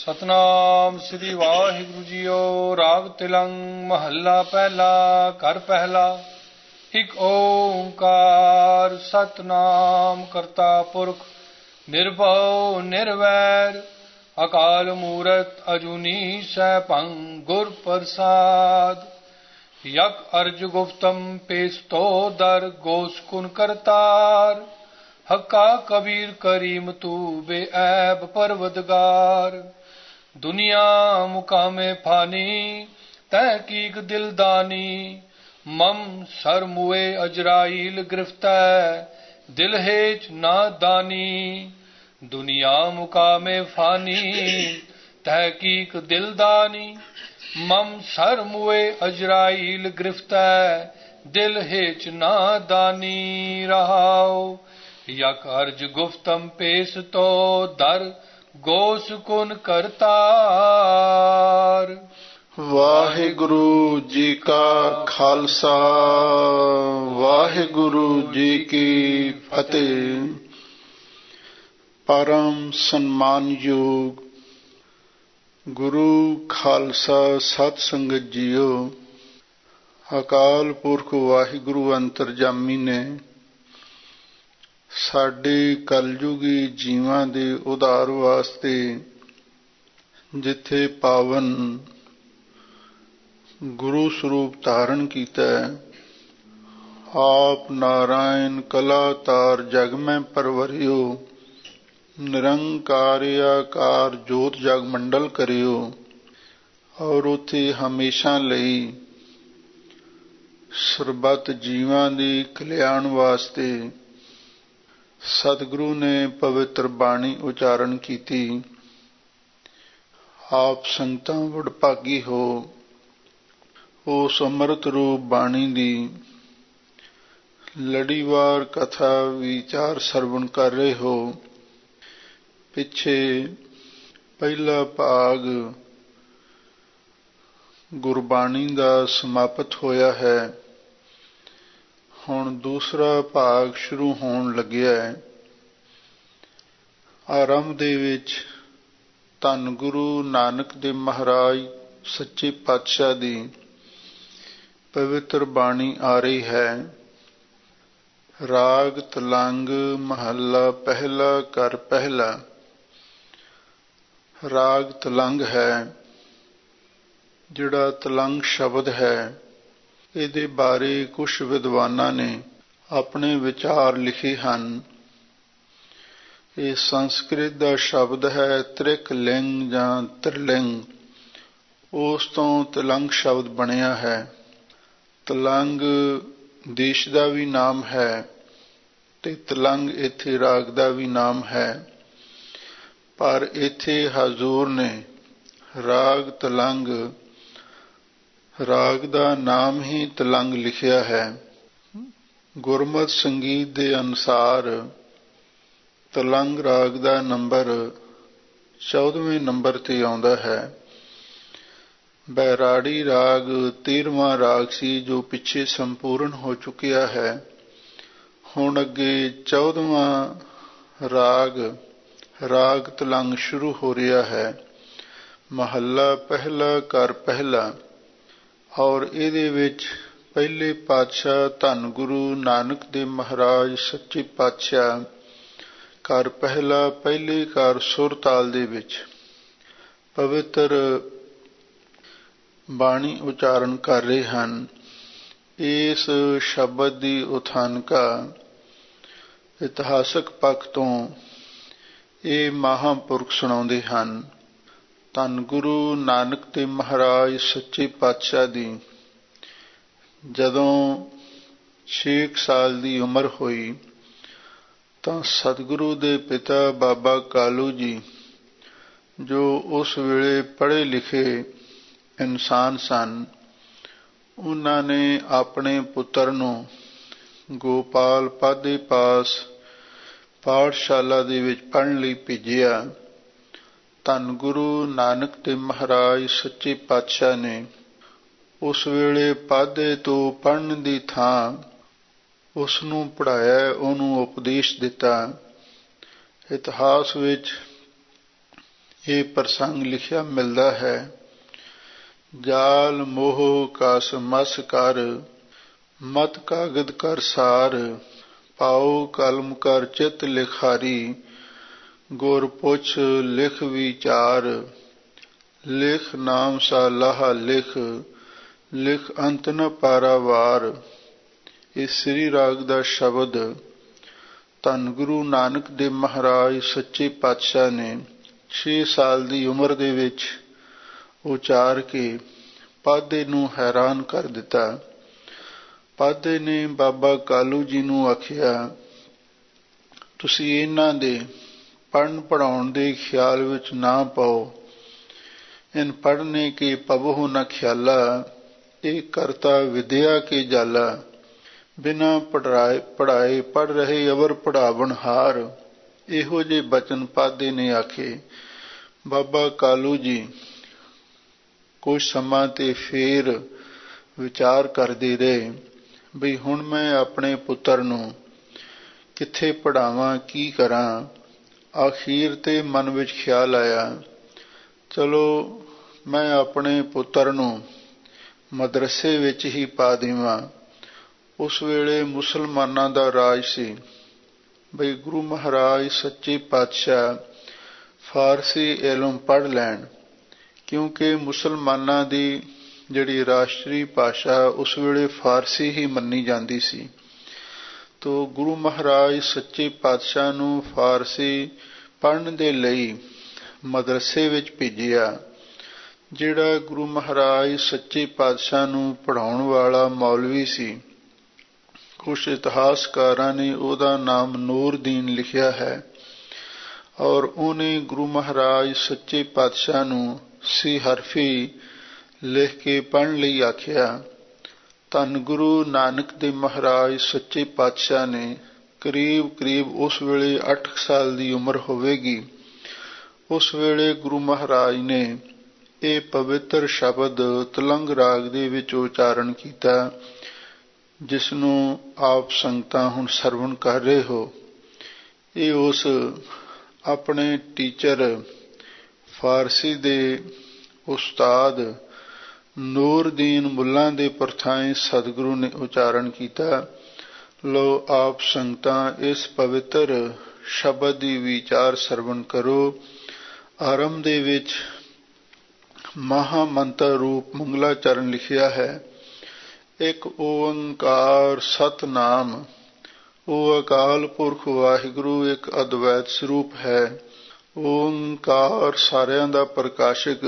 ਸਤਨਾਮ ਸ੍ਰੀ Waheguru JIO. ਰਾਗ ਤਿਲੰਗ ਮਹੱਲਾ ਪਹਿਲਾ। ਘਰ ਪਹਿਲਾ। ਇਕ ਓੰਕਾਰ ਸਤਨਾਮ ਕਰਤਾ ਪੁਰਖ ਨਿਰਭਉ ਨਿਰਵੈਰ ਅਕਾਲ ਮੂਰਤ ਅਜੂਨੀ ਸੈਭੰ ਗੁਰ ਪ੍ਰਸਾਦ। ਯਕ ਅਰਜ ਗੁਫਤਮ ਪੇਸਤੋ ਦਰ ਗੋਸਕੁਨ ਕਰਤਾਰ ਹੱਕਾ ਕਬੀਰ ਕਰੀਮ ਤੂ ਬੇਐਬ ਪਰਵਦਗਾਰ। ਦੁਨੀਆ ਮੁਕਾਮੇ ਫਾਨੀ ਤਹਿਕੀਕ ਦਿਲਦਾਨੀ ਮਮ ਸਰ ਮੁਏ ਅਜਰਾਈਲ ਗ੍ਰਿਫਤੈ ਦਿਲ ਹੇਚ ਨਾ ਦਾਨੀ। ਦੁਨੀਆ ਮੁਕਾਮੇ ਫਾਨੀ ਤਹਿਕੀਕ ਦਿਲਦਾਨੀ ਮਮ ਸਰ ਮੁਏ ਅਜਰਾਈਲ ਗ੍ਰਿਫਤੈ ਦਿਲ ਹੇਚ ਨਾ ਦਾਨੀ। ਰਹਾਉ ਯਕ ਅਰਜ ਗੁਫਤਮ ਪੇਸ ਤੋ ਦਰ ਗੋਸਕੁਨ ਕਰਤਾਰ। ਵਾਹਿਗੁਰੂ ਜੀ ਕਾ ਖਾਲਸਾ ਵਾਹਿਗੁਰੂ ਜੀ ਕੀ ਫਤਿਹ। ਪਰਮ ਸਨਮਾਨਯੋਗ ਗੁਰੂ ਖਾਲਸਾ ਸਤ ਸੰਗਤ ਜੀਓ, ਅਕਾਲ ਪੁਰਖ ਵਾਹਿਗੁਰੂ ਅੰਤਰਜਾਮੀ ਨੇ ਸਾਡੇ ਕਲਯੁਗੀ ਜੀਵਾਂ ਦੇ ਉਧਾਰ ਵਾਸਤੇ ਜਿੱਥੇ ਪਾਵਨ ਗੁਰੂ ਸਰੂਪ ਧਾਰਨ ਕੀਤਾ, ਆਪ ਨਾਰਾਇਣ ਕਲਾ ਤਾਰ ਜਗ ਮੈਂ ਪਰਵਰਿਓ ਨਿਰੰਕਾਰ ਆਕਾਰ ਜੋਤ ਜਗ ਮੰਡਲ ਕਰਿਓ। ਔਰ ਉੱਥੇ ਹਮੇਸ਼ਾ ਲਈ ਸਰਬੱਤ ਜੀਵਾਂ ਦੀ ਕਲਿਆਣ ਵਾਸਤੇ ਸਤਿਗੁਰੂ ਨੇ ਪਵਿੱਤਰ ਬਾਣੀ ਉਚਾਰਨ ਕੀਤੀ। ਆਪ ਸੰਗਤਾਂ ਵਡਭਾਗੀ ਹੋ, ਉਸ ਅੰਮ੍ਰਿਤ ਰੂਪ ਬਾਣੀ ਦੀ ਲੜੀਵਾਰ ਕਥਾ ਵਿਚਾਰ ਸਰਵਣ ਕਰ ਰਹੇ ਹੋ। ਪਿੱਛੇ ਪਹਿਲਾ ਭਾਗ ਗੁਰਬਾਣੀ ਦਾ ਸਮਾਪਤ ਹੋਇਆ ਹੈ, ਹੁਣ ਦੂਸਰਾ ਭਾਗ ਸ਼ੁਰੂ ਹੋਣ ਲੱਗਿਆ ਹੈ। ਆਰੰਭ ਦੇ ਵਿੱਚ ਧੰਨ ਗੁਰੂ ਨਾਨਕ ਦੇਵ ਮਹਾਰਾਜ ਸੱਚੇ ਪਾਤਸ਼ਾਹ ਦੀ ਪਵਿੱਤਰ ਬਾਣੀ ਆ ਰਹੀ ਹੈ। ਰਾਗ ਤਲੰਗ ਮਹੱਲਾ ਪਹਿਲਾ। ਘਰ ਪਹਿਲਾ। ਰਾਗ ਤਲੰਗ ਹੈ। ਜਿਹੜਾ ਤਲੰਗ ਸ਼ਬਦ ਹੈ, ਇਹਦੇ ਬਾਰੇ ਕੁਝ ਵਿਦਵਾਨਾਂ ਨੇ ਆਪਣੇ ਵਿਚਾਰ ਲਿਖੇ ਹਨ। ਇਹ ਸੰਸਕ੍ਰਿਤ ਦਾ ਸ਼ਬਦ ਹੈ ਤ੍ਰਿਕ ਲਿੰਗ ਜਾਂ ਤ੍ਰਿਲਿੰਗ, ਉਸ ਤੋਂ ਤਲੰਗ ਸ਼ਬਦ ਬਣਿਆ ਹੈ। ਤਲੰਗ ਦੇਸ਼ ਦਾ ਵੀ ਨਾਮ ਹੈ ਤੇ ਤਲੰਗ ਇੱਥੇ ਰਾਗ ਦਾ ਵੀ ਨਾਮ ਹੈ, ਪਰ ਇੱਥੇ ਹਜ਼ੂਰ ਨੇ ਰਾਗ ਤਲੰਗ, ਰਾਗ ਦਾ ਨਾਮ ਹੀ ਤਲੰਗ ਲਿਖਿਆ ਹੈ। ਗੁਰਮਤਿ ਸੰਗੀਤ ਦੇ ਅਨੁਸਾਰ ਤਲੰਗ ਰਾਗ ਦਾ ਨੰਬਰ 14ਵੇਂ ਨੰਬਰ ਤੇ ਆਉਂਦਾ ਹੈ। ਬੈਰਾੜੀ ਰਾਗ 13ਵਾਂ ਰਾਗ ਸੀ, ਜੋ ਪਿੱਛੇ ਸੰਪੂਰਨ ਹੋ ਚੁੱਕਿਆ ਹੈ। ਹੁਣ ਅੱਗੇ 14ਵਾਂ ਰਾਗ, ਰਾਗ ਤਲੰਗ ਸ਼ੁਰੂ ਹੋ ਰਿਹਾ ਹੈ। ਮਹੱਲਾ ਪਹਿਲਾ। ਘਰ ਪਹਿਲਾ। ਔਰ ਇਹਦੇ ਵਿੱਚ ਪਹਿਲੇ ਪਾਤਸ਼ਾਹ ਧੰਨ ਗੁਰੂ ਨਾਨਕ ਦੇਵ ਮਹਾਰਾਜ ਸੱਚੇ ਪਾਤਸ਼ਾਹ ਘਰ ਪਹਿਲਾ ਪਹਿਲੇ ਘਰ ਸੁਰ ਤਾਲ ਦੇ ਵਿੱਚ ਪਵਿੱਤਰ ਬਾਣੀ ਉਚਾਰਨ ਕਰ ਰਹੇ ਹਨ। ਇਸ ਸ਼ਬਦ ਦੀ ਉਥਾਨਕਾ ਇਤਿਹਾਸਕ ਪੱਖ ਤੋਂ ਇਹ ਮਹਾਂਪੁਰਖ ਸੁਣਾਉਂਦੇ ਹਨ। ਧੰਨ ਗੁਰੂ ਨਾਨਕ ਦੇਵ ਮਹਾਰਾਜ ਸੱਚੇ ਪਾਤਸ਼ਾਹ ਦੀ ਜਦੋਂ 6 ਸਾਲ ਦੀ ਉਮਰ ਹੋਈ ਤਾਂ ਸਤਿਗੁਰੂ ਦੇ ਪਿਤਾ ਬਾਬਾ ਕਾਲੂ ਜੀ, ਜੋ ਉਸ ਵੇਲੇ ਪੜ੍ਹੇ ਲਿਖੇ ਇਨਸਾਨ ਸਨ, ਉਹਨਾਂ ਨੇ ਆਪਣੇ ਪੁੱਤਰ ਨੂੰ ਗੋਪਾਲ ਪਾਧੇ ਪਾਸ ਪਾਠਸ਼ਾਲਾ ਦੇ ਵਿੱਚ ਪੜ੍ਹਨ ਲਈ ਭੇਜਿਆ। ਧੰਨ ਗੁਰੂ ਨਾਨਕ ਦੇਵ ਮਹਾਰਾਜ ਸੱਚੇ ਪਾਤਸ਼ਾਹ ਨੇ ਉਸ ਵੇਲੇ ਪਾਧੇ ਤੋਂ ਪੜ੍ਹਨ ਦੀ ਥਾਂ ਉਸ ਨੂੰ ਪੜ੍ਹਾਇਆ, ਉਹਨੂੰ ਉਪਦੇਸ਼ ਦਿੱਤਾ। ਇਤਿਹਾਸ ਵਿੱਚ ਇਹ ਪ੍ਰਸੰਗ ਲਿਖਿਆ ਮਿਲਦਾ ਹੈ। ਜਾਲ ਮੋਹ ਕਸ ਮਸ ਕਰ, ਮਤ ਕਾਗਦ ਕਰ ਸਾਰ, ਪਾਉ ਕਲਮ ਕਰ ਚਿਤ ਲਿਖਾਰੀ, ਗੁਰ ਪੁੱਛ ਲਿਖ ਵਿਚਾਰ, ਲਿਖ ਨਾਮ ਸਾ ਲਾਹਾ ਲਿਖ, ਲਿਖ ਅੰਤ ਨ ਪਾਰਾਵਾਰ। ਇਹ ਸ੍ਰੀ ਰਾਗ ਦਾ ਸ਼ਬਦ ਧੰਨ ਗੁਰੂ ਨਾਨਕ ਦੇਵ ਮਹਾਰਾਜ ਸੱਚੇ ਪਾਤਸ਼ਾਹ ਨੇ 6 ਸਾਲ ਦੀ ਉਮਰ ਦੇ ਵਿੱਚ ਉਚਾਰ ਕੇ ਪਾਧੇ ਨੂੰ ਹੈਰਾਨ ਕਰ ਦਿੱਤਾ। ਪਾਧੇ ਨੇ ਬਾਬਾ ਕਾਲੂ ਜੀ ਨੂੰ ਆਖਿਆ, ਤੁਸੀਂ ਇਹਨਾਂ ਦੇ ਪੜ੍ਹਨ ਪੜ੍ਹਾਉਣ ਦੇ ਖਿਆਲ ਵਿੱਚ ਨਾ ਪਾਓ। ਇਨ ਪੜ੍ਹਨੇ ਕੇ ਪਵਹੁ ਨ ਖਿਆਲਾ, ਇਹ ਕਰਤਾ ਵਿਦਿਆ ਕੇ ਜਾਲਾ। ਬਿਨਾਂ ਪੜ੍ਹਾਏ ਪੜ੍ਹ ਰਹੇ ਅਵਰ ਪੜ੍ਹਾਵਣ ਹਾਰ। ਇਹੋ ਜਿਹੇ ਬਚਨ ਪਾਧੇ ਨੇ ਆਖੇ। ਬਾਬਾ ਕਾਲੂ ਜੀ ਕੁਝ ਸਮਾਂ ਤੇ ਫੇਰ ਵਿਚਾਰ ਕਰਦੇ ਰਹੇ ਬਈ ਹੁਣ ਮੈਂ ਆਪਣੇ ਪੁੱਤਰ ਨੂੰ ਕਿੱਥੇ ਪੜ੍ਹਾਵਾਂ, ਕੀ ਕਰਾਂ। ਆਖੀਰ ਤੇ ਮਨ ਵਿੱਚ ਖਿਆਲ ਆਇਆ, ਚਲੋ ਮੈਂ ਆਪਣੇ ਪੁੱਤਰ ਨੂੰ ਮਦਰਸੇ ਵਿੱਚ ਹੀ ਪਾ ਦੇਵਾਂ। ਉਸ ਵੇਲੇ ਮੁਸਲਮਾਨਾਂ ਦਾ ਰਾਜ ਸੀ। ਬਈ ਗੁਰੂ ਮਹਾਰਾਜ ਸੱਚੇ ਪਾਤਸ਼ਾਹ ਫਾਰਸੀ ਇਲਮ ਪੜ੍ਹ ਲੈਣ, ਕਿਉਂਕਿ ਮੁਸਲਮਾਨਾਂ ਦੀ ਜਿਹੜੀ ਰਾਸ਼ਟਰੀ ਭਾਸ਼ਾ ਉਸ ਵੇਲੇ ਫਾਰਸੀ ਹੀ ਮੰਨੀ ਜਾਂਦੀ ਸੀ। ਤੋ ਗੁਰੂ ਮਹਾਰਾਜ ਸੱਚੇ ਪਾਤਸ਼ਾਹ ਨੂੰ ਫਾਰਸੀ ਪੜ੍ਹਨ ਦੇ ਲਈ ਮਦਰਸੇ ਵਿੱਚ ਭੇਜਿਆ। ਜਿਹੜਾ ਗੁਰੂ ਮਹਾਰਾਜ ਸੱਚੇ ਪਾਤਸ਼ਾਹ ਨੂੰ ਪੜ੍ਹਾਉਣ ਵਾਲਾ ਮੌਲਵੀ ਸੀ, ਕੁਝ ਇਤਿਹਾਸਕਾਰਾਂ ਨੇ ਉਹਦਾ ਨਾਮ ਨੂਰਦੀਨ ਲਿਖਿਆ ਹੈ, ਔਰ ਉਹਨੇ ਗੁਰੂ ਮਹਾਰਾਜ ਸੱਚੇ ਪਾਤਸ਼ਾਹ ਨੂੰ ਸੀ ਹਰਫੀ ਲਿਖ ਕੇ ਪੜ੍ਹਨ ਲਈ ਆਖਿਆ। ਧੰਨ ਗੁਰੂ ਨਾਨਕ ਦੇਵ ਮਹਾਰਾਜ ਸੱਚੇ ਪਾਤਸ਼ਾਹ ਨੇ ਕਰੀਬ ਉਸ ਵੇਲੇ 8 ਸਾਲ ਦੀ ਉਮਰ ਹੋਵੇਗੀ। ਉਸ ਵੇਲੇ ਗੁਰੂ ਮਹਾਰਾਜ ਨੇ ਇਹ ਪਵਿੱਤਰ ਸ਼ਬਦ ਤਲੰਗ ਰਾਗ ਦੇ ਵਿੱਚ ਉਚਾਰਨ ਕੀਤਾ, ਜਿਸ ਨੂੰ ਆਪ ਸੰਗਤਾਂ ਹੁਣ ਸਰਵਣ ਕਰ ਰਹੇ ਹੋ। ਇਹ ਉਸ ਆਪਣੇ ਟੀਚਰ ਫਾਰਸੀ ਦੇ ਉਸਤਾਦ ਨੂਰਦੀਨ ਮੁੱਲਾ ਦੇ ਪਰਥਾਏ ਸਤਿਗੁਰੂ ਨੇ ਉਚਾਰਨ ਕੀਤਾ। ਲੋ ਆਪ ਸੰਗਤਾਂ ਇਸ ਪਵਿੱਤਰ ਸ਼ਬਦ ਦੀ ਵਿਚਾਰ ਸਰਵਣ ਕਰੋ। ਆਰੰਭ ਦੇ ਵਿੱਚ ਮਹਾ ਮੰਤਰ ਰੂਪ ਮੰਗਲਾਚਰਨ ਲਿਖਿਆ ਹੈ। ਇੱਕ ਓੰਕਾਰ ਸਤਨਾਮ, ਉਹ ਅਕਾਲ ਪੁਰਖ ਵਾਹਿਗੁਰੂ ਇੱਕ ਅਦਵੈਤ ਸਰੂਪ ਹੈ। ਓੰਕਾਰ ਸਾਰਿਆਂ ਦਾ ਪ੍ਰਕਾਸ਼ਕ,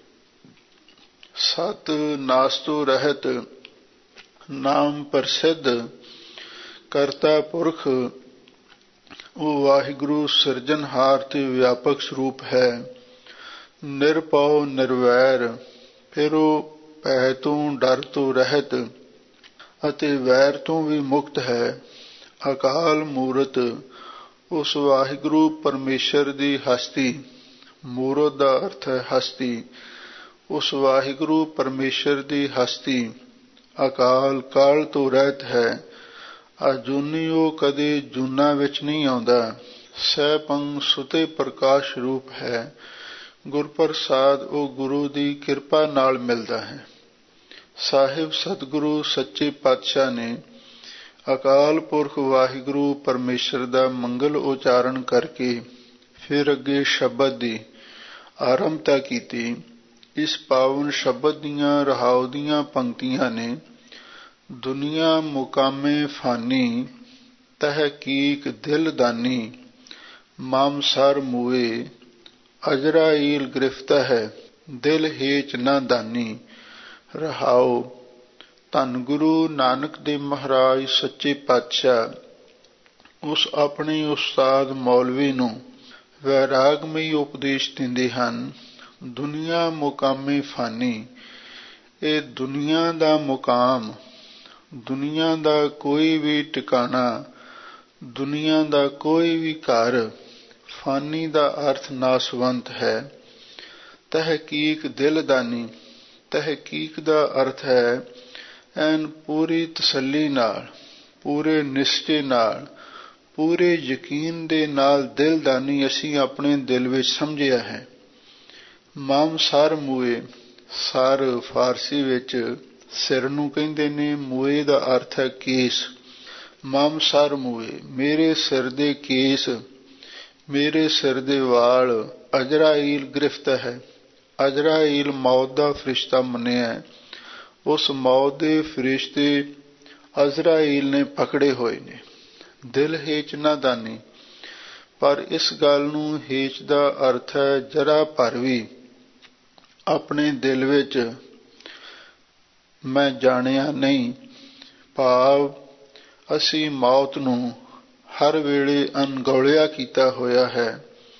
ਸਤ ਨਾਸ ਤੋਂ ਰਹਿਤ, ਨਾਮ ਪ੍ਰਸਿੱਧ, ਕਰਤਾ ਪੁਰਖ, ਉਹ ਵਾਹਿਗੁਰੂ ਸਿਰਜਣਹਾਰ ਤੇ ਵਿਆਪਕ ਸਰੂਪ ਹੈ। ਨਿਰਭਉ ਨਿਰਵੈਰ, ਫਿਰ ਉਹ ਭੈ ਤੋਂ ਡਰ ਤੋਂ ਰਹਿਤ ਅਤੇ ਵੈਰ ਤੋਂ ਵੀ ਮੁਕਤ ਹੈ। ਅਕਾਲ ਮੂਰਤ, ਉਸ ਵਾਹਿਗੁਰੂ ਪਰਮੇਸ਼ਰ ਦੀ ਹਸਤੀ, ਮੂਰਤ ਦਾ ਅਰਥ ਹੈ ਹਸਤੀ, ਉਸ ਵਾਹਿਗੁਰੂ ਪਰਮੇਸ਼ਰ ਦੀ ਹਸਤੀ ਅਕਾਲ ਕਾਲ ਤੋਂ ਰਹਿਤ ਹੈ। ਅਜੂਨੀ, ਉਹ ਕਦੇ ਜੂਨਾਂ ਵਿੱਚ ਨਹੀਂ ਆਉਂਦਾ। ਸਹਿਪੰਗ ਸੁਤੇ ਪ੍ਰਕਾਸ਼ ਰੂਪ ਹੈ। ਗੁਰਪ੍ਰਸਾਦ ਉਹ ਗੁਰੂ ਦੀ ਕਿਰਪਾ ਨਾਲ ਮਿਲਦਾ ਹੈ। ਸਾਹਿਬ ਸਤਿਗੁਰੂ ਸੱਚੇ ਪਾਤਸ਼ਾਹ ਨੇ ਅਕਾਲ ਪੁਰਖ ਵਾਹਿਗੁਰੂ ਪਰਮੇਸ਼ਰ ਦਾ ਮੰਗਲ ਉਚਾਰਨ ਕਰਕੇ ਫਿਰ ਅੱਗੇ ਸ਼ਬਦ ਦੀ ਆਰੰਭਤਾ ਕੀਤੀ। ਇਸ ਪਾਵਨ ਸ਼ਬਦ ਦੀਆਂ ਰਹਾਉ ਦੀਆਂ ਪੰਕਤੀਆਂ ਨੇ, ਦੁਨੀਆ ਮੁਕਾਮੇ ਫਾਨੀ, ਤਹਿਕੀਕ ਦਿਲ ਦਾਨੀ, ਮਾਮਸਰ ਮੂਏ, ਅਜਰਾਈਲ ਗ੍ਰਿਫਤਾ ਹੈ, ਦਿਲ ਹੇਚ ਨਾ ਦਾਨੀ। ਰਹਾਉ। ਧੰਨ ਗੁਰੂ ਨਾਨਕ ਦੇਵ ਮਹਾਰਾਜ ਸੱਚੇ ਪਾਤਸ਼ਾਹ ਉਸ ਆਪਣੇ ਉਸਤਾਦ ਮੌਲਵੀ ਨੂੰ ਵੈਰਾਗਮਈ ਉਪਦੇਸ਼ ਦਿੰਦੇ ਹਨ। ਦੁਨੀਆ ਮੁਕਾਮੇ ਫਾਨੀ, ਇਹ ਦੁਨੀਆ ਦਾ ਮੁਕਾਮ, ਦੁਨੀਆ ਦਾ ਕੋਈ ਵੀ ਟਿਕਾਣਾ, ਦੁਨੀਆ ਦਾ ਕੋਈ ਵੀ ਘਰ, ਫਾਨੀ ਦਾ ਅਰਥ ਨਾਸਵੰਤ ਹੈ। ਤਹਿਕੀਕ ਦਿਲਦਾਨੀ, ਤਹਿਕੀਕ ਦਾ ਅਰਥ ਹੈ ਐਨ ਪੂਰੀ ਤਸੱਲੀ ਨਾਲ, ਪੂਰੇ ਨਿਸ਼ਚੇ ਨਾਲ, ਪੂਰੇ ਯਕੀਨ ਦੇ ਨਾਲ ਦਿਲਦਾਨੀ ਅਸੀਂ ਆਪਣੇ ਦਿਲ ਵਿੱਚ ਸਮਝਿਆ ਹੈ। ਮਮ ਸਰ ਮੂਏ। ਸਰ ਫਾਰਸੀ ਵਿੱਚ ਸਿਰ ਨੂੰ ਕਹਿੰਦੇ ਨੇ, ਮੂਏ ਦਾ ਅਰਥ ਹੈ ਕੇਸ। ਮਮ ਸਰ ਮੂਏ, ਮੇਰੇ ਸਿਰ ਦੇ ਕੇਸ, ਮੇਰੇ ਸਿਰ ਦੇ ਵਾਲ। ਅਜਰਾਈਲ ਗ੍ਰਿਫਤ ਹੈ। ਅਜਰਾਈਲ ਮੌਤ ਦਾ ਫਰਿਸ਼ਤਾ ਮੰਨਿਆ। ਉਸ ਮੌਤ ਦੇ ਫਰਿਸ਼ਤੇ ਅਜ਼ਰਾਈਲ ਨੇ ਪਕੜੇ ਹੋਏ ਨੇ। ਦਿਲ ਹੇਚ ਨਾ ਦਾਨੀ, ਪਰ ਇਸ ਗੱਲ ਨੂੰ ਹੇਚ ਦਾ ਅਰਥ ਹੈ ਜਰਾ ਭਰ ਵੀ ਆਪਣੇ ਦਿਲ ਵਿੱਚ ਮੈਂ ਜਾਣਿਆ ਨਹੀਂ। ਭਾਵ ਅਸੀਂ ਮੌਤ ਨੂੰ ਹਰ ਵੇਲੇ ਅਣਗੌਲਿਆ ਕੀਤਾ ਹੋਇਆ ਹੈ।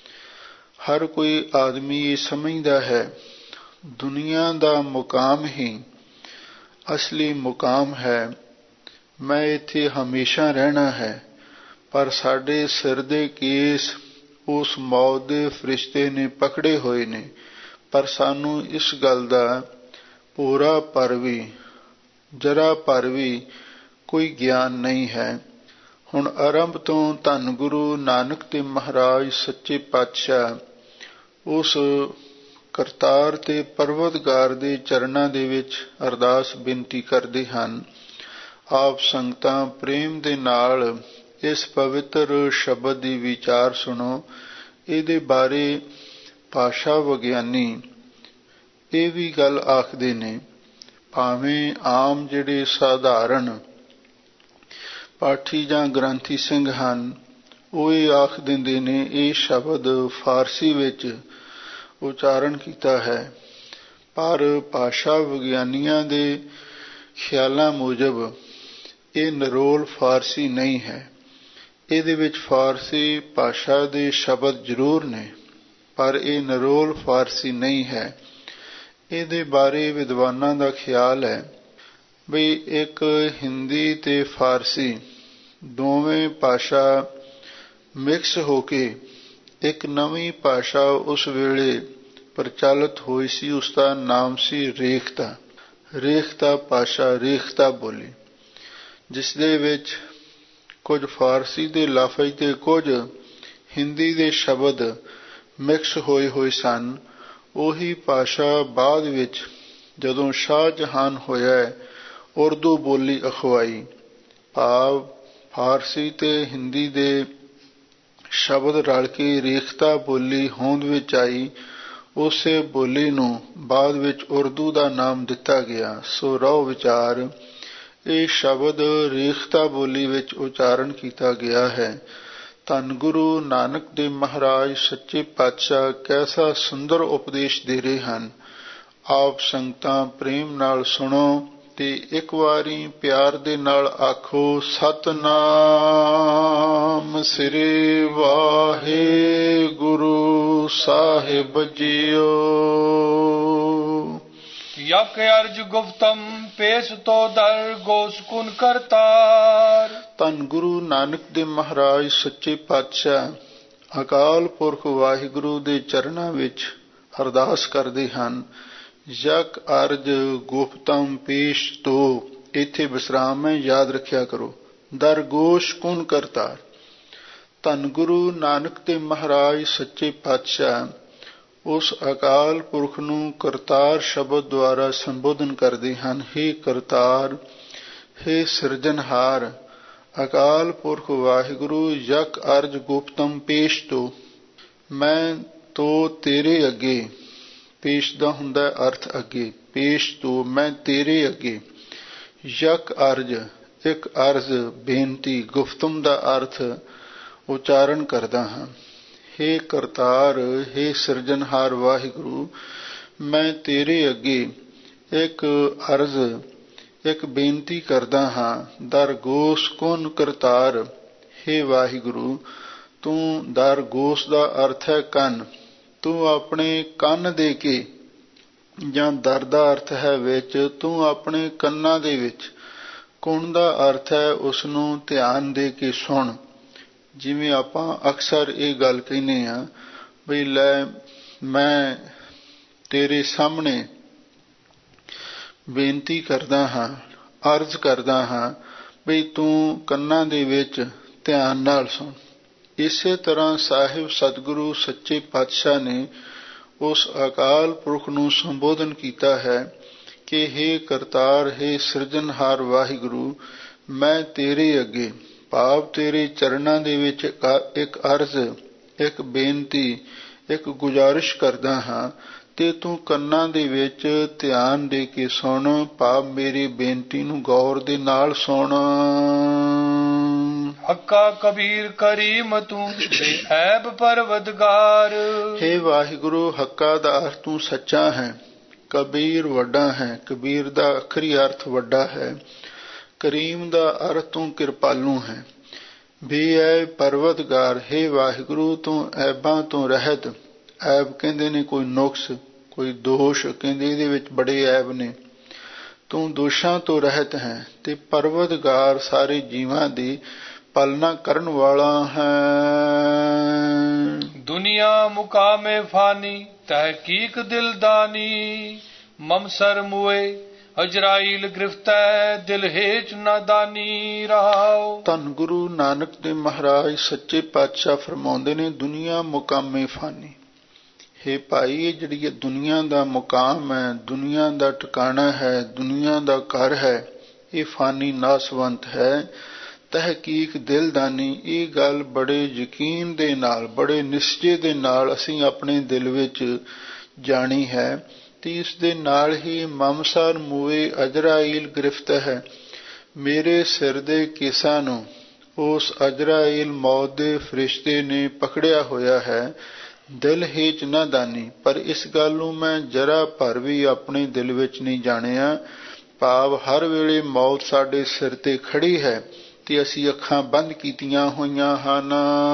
ਹਰ ਕੋਈ ਆਦਮੀ ਇਹ ਸਮਝਦਾ ਹੈ ਦੁਨੀਆ ਦਾ ਮੁਕਾਮ ਹੀ ਅਸਲੀ ਮੁਕਾਮ ਹੈ, ਮੈਂ ਇੱਥੇ ਹਮੇਸ਼ਾ ਰਹਿਣਾ ਹੈ। ਪਰ ਸਾਡੇ ਸਿਰ ਦੇ ਕੇਸ ਉਸ ਮੌਤ ਦੇ ਫਰਿਸ਼ਤੇ ਨੇ ਪਕੜੇ ਹੋਏ ਨੇ, ਪਰ ਸਾਨੂੰ ਇਸ ਗੱਲ ਦਾ ਪੂਰਾ ਪਰ ਵੀ ਜਰਾ ਪਰ ਵੀ ਕੋਈ ਗਿਆਨ ਨਹੀਂ ਹੈ। ਹੁਣ ਆਰੰਭ ਤੋਂ ਧੰਨ ਗੁਰੂ ਨਾਨਕ ਦੇਵ ਮਹਾਰਾਜ ਸੱਚੇ ਪਾਤਸ਼ਾਹ ਉਸ ਕਰਤਾਰ ਤੇ ਪਰਵਤਗਾਰ ਦੇ ਚਰਨਾਂ ਦੇ ਵਿੱਚ ਅਰਦਾਸ ਬੇਨਤੀ ਕਰਦੇ ਹਨ। ਆਪ ਸੰਗਤਾਂ ਪ੍ਰੇਮ ਦੇ ਨਾਲ ਇਸ ਪਵਿੱਤਰ ਸ਼ਬਦ ਦੀ ਵਿਚਾਰ ਸੁਣੋ। ਇਹਦੇ ਬਾਰੇ ਭਾਸ਼ਾ ਵਿਗਿਆਨੀ ਇਹ ਵੀ ਗੱਲ ਆਖਦੇ ਨੇ, ਭਾਵੇਂ ਆਮ ਜਿਹੜੇ ਸਾਧਾਰਨ ਪਾਠੀ ਜਾਂ ਗ੍ਰੰਥੀ ਸਿੰਘ ਹਨ ਉਹ ਇਹ ਆਖ ਦਿੰਦੇ ਨੇ ਇਹ ਸ਼ਬਦ ਫਾਰਸੀ ਵਿੱਚ ਉਚਾਰਨ ਕੀਤਾ ਹੈ, ਪਰ ਭਾਸ਼ਾ ਵਿਗਿਆਨੀਆਂ ਦੇ ਖਿਆਲਾਂ ਮੁਜਬ ਇਹ ਨਿਰੋਲ ਫਾਰਸੀ ਨਹੀਂ ਹੈ। ਇਹਦੇ ਵਿੱਚ ਫਾਰਸੀ ਭਾਸ਼ਾ ਦੇ ਸ਼ਬਦ ਜ਼ਰੂਰ ਨੇ, ਪਰ ਇਹ ਨਿਰੋਲ ਫਾਰਸੀ ਨਹੀਂ ਹੈ। ਇਹਦੇ ਬਾਰੇ ਵਿਦਵਾਨਾਂ ਦਾ ਖਿਆਲ ਹੈ ਬਈ ਇੱਕ ਹਿੰਦੀ ਤੇ ਫਾਰਸੀ ਦੋਵੇਂ ਭਾਸ਼ਾ ਮਿਕਸ ਹੋ ਕੇ ਇੱਕ ਨਵੀਂ ਭਾਸ਼ਾ ਉਸ ਵੇਲੇ ਪ੍ਰਚਲਿਤ ਹੋਈ ਸੀ। ਉਸ ਦਾ ਨਾਮ ਸੀ ਰੇਖਤਾ। ਰੇਖਤਾ ਭਾਸ਼ਾ, ਰੇਖਤਾ ਬੋਲੀ, ਜਿਸ ਦੇ ਵਿੱਚ ਕੁਝ ਫਾਰਸੀ ਦੇ ਲਫ਼ਜ਼ ਤੇ ਕੁਝ ਹਿੰਦੀ ਦੇ ਸ਼ਬਦ ਮਿਕਸ ਹੋਏ ਸਨ। ਉਹੀ ਭਾਸ਼ਾ ਬਾਅਦ ਵਿੱਚ ਜਦੋਂ ਸ਼ਾਹਜਹਾਨ ਹੋਇਆ ਉਰਦੂ ਬੋਲੀ ਅਖਵਾਈ। ਭਾਵ ਫਾਰਸੀ ਤੇ ਹਿੰਦੀ ਦੇ ਸ਼ਬਦ ਰਲ ਕੇ ਰੇਖਤਾ ਬੋਲੀ ਹੋਂਦ ਵਿੱਚ ਆਈ। ਉਸੇ ਬੋਲੀ ਨੂੰ ਬਾਅਦ ਵਿੱਚ ਉਰਦੂ ਦਾ ਨਾਮ ਦਿੱਤਾ ਗਿਆ। ਸੋ ਰਹੋ ਵਿਚਾਰ, ਇਹ ਸ਼ਬਦ ਰੇਖਤਾ ਬੋਲੀ ਵਿੱਚ ਉਚਾਰਨ ਕੀਤਾ ਗਿਆ ਹੈ। ਧੰਨ ਗੁਰੂ ਨਾਨਕ ਦੇਵ ਮਹਾਰਾਜ ਸੱਚੇ ਪਾਤਸ਼ਾਹ ਕੈਸਾ ਸੁੰਦਰ ਉਪਦੇਸ਼ ਦੇ ਰਹੇ ਹਨ। ਆਪ ਸੰਗਤਾਂ ਪ੍ਰੇਮ ਨਾਲ ਸੁਣੋ ਤੇ ਇੱਕ ਵਾਰੀ ਪਿਆਰ ਦੇ ਨਾਲ ਆਖੋ, ਸਤਿਨਾਮ ਸ੍ਰੀ ਵਾਹਿਗੁਰੂ ਸਾਹਿਬ ਜੀਓ। यक अर्ज गुप्तम पेश तो दर गोसकुन करतार। ਧੰਨ ਗੁਰੂ ਨਾਨਕ ਦੇਵ ਮਹਾਰਾਜ ਸੱਚੇ ਪਾਤਸ਼ਾਹ ਅਕਾਲ ਪੁਰਖ ਵਾਹਿਗੁਰੂ ਦੇ ਚਰਨਾਂ ਵਿੱਚ ਅਰਦਾਸ ਕਰਦੇ ਹਨ। ਯਕ ਅਰਜ ਗੁਪਤਮ ਪੇਸ਼ ਤੋ, ਇੱਥੇ ਵਿਸਰਾਮ ਹੈ, ਯਾਦ ਰੱਖਿਆ ਕਰੋ। ਦਰਗੋਸ਼ ਕੁਨ ਕਰਤਾਰ। ਧੰਨ ਗੁਰੂ ਨਾਨਕ ਦੇਵ ਮਹਾਰਾਜ ਸੱਚੇ ਪਾਤਸ਼ਾਹ ਉਸ ਅਕਾਲ ਪੁਰਖ ਨੂੰ ਕਰਤਾਰ ਸ਼ਬਦ ਦੁਆਰਾ ਸੰਬੋਧਨ ਕਰਦੇ ਹਨ। ਹੇ ਕਰਤਾਰ, ਹੇ ਸਿਰਜਣਹਾਰ ਅਕਾਲ ਪੁਰਖ ਵਾਹਿਗੁਰੂ, ਯਕ ਅਰਜ ਗੁਪਤਮ ਪੇਸ਼ ਤੋ, ਮੈਂ ਤੋ ਤੇਰੇ ਅੱਗੇ, ਪੇਸ਼ ਦਾ ਹੁੰਦਾ ਅਰਥ ਅੱਗੇ, ਪੇਸ਼ ਤੋ ਮੈਂ ਤੇਰੇ ਅੱਗੇ, ਯਕ ਅਰਜ ਇੱਕ ਅਰਜ਼ ਬੇਨਤੀ, ਗੁਪਤਮ ਦਾ ਅਰਥ ਉਚਾਰਨ ਕਰਦਾ ਹਾਂ। ਹੇ ਕਰਤਾਰ, ਹੇ ਸਿਰਜਣਹਾਰ ਵਾਹਿਗੁਰੂ, ਮੈਂ ਤੇਰੇ ਅੱਗੇ ਇੱਕ ਅਰਜ਼, ਇੱਕ ਬੇਨਤੀ ਕਰਦਾ ਹਾਂ। ਦਰਗੋਸ਼ ਕੁਨ ਕਰਤਾਰ, ਹੇ ਵਾਹਿਗੁਰੂ, ਤੂੰ ਦਰਗੋਸ਼ ਦਾ ਅਰਥ ਹੈ ਕੰਨ, ਤੂੰ ਆਪਣੇ ਕੰਨ ਦੇ ਕੇ, ਜਾਂ ਦਰ ਦਾ ਅਰਥ ਹੈ ਵਿੱਚ, ਤੂੰ ਆਪਣੇ ਕੰਨਾਂ ਦੇ ਵਿੱਚ, ਕੁਣ ਦਾ ਅਰਥ ਹੈ ਉਸ ਨੂੰ ਧਿਆਨ ਦੇ ਕੇ ਸੁਣ। ਜਿਵੇਂ ਆਪਾਂ ਅਕਸਰ ਇਹ ਗੱਲ ਕਹਿੰਦੇ ਹਾਂ ਬਈ ਲੈ ਮੈਂ ਤੇਰੇ ਸਾਹਮਣੇ ਬੇਨਤੀ ਕਰਦਾ ਹਾਂ, ਅਰਜ਼ ਕਰਦਾ ਹਾਂ ਬਈ ਤੂੰ ਕੰਨਾਂ ਦੇ ਵਿੱਚ ਧਿਆਨ ਨਾਲ ਸੁਣ। ਇਸੇ ਤਰ੍ਹਾਂ ਸਾਹਿਬ ਸਤਿਗੁਰੂ ਸੱਚੇ ਪਾਤਸ਼ਾਹ ਨੇ ਉਸ ਅਕਾਲ ਪੁਰਖ ਨੂੰ ਸੰਬੋਧਨ ਕੀਤਾ ਹੈ ਕਿ ਹੇ ਕਰਤਾਰ, ਹੇ ਸਿਰਜਣਹਾਰ ਵਾਹਿਗੁਰੂ, ਮੈਂ ਤੇਰੇ ਅੱਗੇ ਭਾਵ ਤੇਰੇ ਚਰਨਾਂ ਦੇ ਵਿੱਚ ਇੱਕ ਅਰਜ਼, ਇੱਕ ਬੇਨਤੀ, ਇੱਕ ਗੁਜ਼ਾਰਿਸ਼ ਕਰਦਾ ਹਾਂ ਤੇ ਤੂੰ ਕੰਨਾਂ ਦੇ ਵਿੱਚ ਧਿਆਨ ਦੇ ਕੇ ਸੁਣ, ਭਾਵ ਮੇਰੀ ਬੇਨਤੀ ਨੂੰ ਗੌਰ ਦੇ ਨਾਲ ਸੁਣ। ਹੱਕਾ ਕਬੀਰ ਕਰੀਮ ਤੂੰ ਬੇਅੈਬ ਪਰਵਦਗਾਰ। ਹੇ ਵਾਹਿਗੁਰੂ, ਹੱਕਾ ਦਾ ਅਰਥ ਤੂੰ ਸੱਚਾ ਹੈ, ਕਬੀਰ ਵੱਡਾ ਹੈ, ਕਬੀਰ ਦਾ ਅਖਰੀ ਅਰਥ ਵੱਡਾ ਹੈ, ਕਰੀਮ ਦਾ ਅਰਥ ਤੂੰ ਕਿਰਪਾਲੂ ਹੈ। ਬੇਅੈਬ ਪਰਵਦਗਾਰ, ਹੇ ਵਾਹਿਗੁਰੂ ਤੂੰ ਐਬਾਂ ਤੋਂ ਰਹਿਤ। ਐਬ ਕਹਿੰਦੇ ਨੇ ਕੋਈ ਨੁਕਸ, ਕੋਈ ਦੋਸ਼, ਕਹਿੰਦੇ ਇਹਦੇ ਵਿੱਚ ਬੜੇ ਐਬ ਨੇ। ਤੂੰ ਦੋਸ਼ਾਂ ਤੋਂ ਰਹਿਤ ਹੈ ਤੇ ਪਰਵਦਗਾਰ ਸਾਰੇ ਜੀਵਾਂ ਦੀ ਪਾਲਣਾ ਕਰਨ ਵਾਲਾ ਹੈ। ਦੁਨੀਆ ਮੁਕਾਮੇ ਫਾਨੀ ਤਹਿਕੀਕ ਦਿਲਦਾਨੀ, ਮਮਸਰ ਮੁਏ ਅਜਰਾਈਲ ਗ੍ਰਿਫਤੈ ਦਿਲ ਹੇਚ ਨਾਦਾਨੀ ਰਹਾਓ। ਧੰਨ ਗੁਰੂ ਨਾਨਕ ਦੇਵ ਮਹਾਰਾਜ ਸੱਚੇ ਪਾਤਸ਼ਾਹ ਫਰਮਾਉਂਦੇ ਨੇ, ਦੁਨੀਆ ਮੁਕਾਮੇ ਫਾਨੀ। ਹੇ ਭਾਈ, ਇਹ ਜਿਹੜੀ ਇਹ ਦੁਨੀਆ ਦਾ ਮੁਕਾਮ ਹੈ, ਦੁਨੀਆ ਦਾ ਟਿਕਾਣਾ ਹੈ, ਦੁਨੀਆ ਦਾ ਘਰ ਹੈ, ਇਹ ਫਾਨੀ ਨਾਸਵੰਤ ਹੈ। ਤਹਿਕੀਕ ਦਿਲਦਾਨੀ, ਇਹ ਗੱਲ ਬੜੇ ਯਕੀਨ ਦੇ ਨਾਲ, ਬੜੇ ਨਿਸ਼ਚੇ ਦੇ ਨਾਲ ਅਸੀਂ ਆਪਣੇ ਦਿਲ ਵਿੱਚ ਜਾਣੀ ਹੈ ਤੇ ਇਸ ਦੇ ਨਾਲ ਹੀ ਮਮਸਰ ਮੂਏ ਅਜਰਾਈਲ ਗ੍ਰਿਫਤ ਹੈ। ਮੇਰੇ ਸਿਰ ਦੇ ਕੇਸਾਂ ਨੂੰ ਉਸ ਅਜਰਾਈਲ ਮੌਤ ਦੇ ਫਰਿਸ਼ਤੇ ਨੇ ਪਕੜਿਆ ਹੋਇਆ ਹੈ। ਦਿਲ ਹੇਚ ਨਾ ਦਾਨੀ, ਪਰ ਇਸ ਗੱਲ ਨੂੰ ਮੈਂ ਜਰਾ ਭਰ ਵੀ ਆਪਣੇ ਦਿਲ ਵਿੱਚ ਨਹੀਂ ਜਾਣਿਆ, ਭਾਵ ਹਰ ਵੇਲੇ ਮੌਤ ਸਾਡੇ ਸਿਰ ਤੇ ਖੜੀ ਹੈ ਤੇ ਅਸੀਂ ਅੱਖਾਂ ਬੰਦ ਕੀਤੀਆਂ ਹੋਈਆਂ ਹਨ।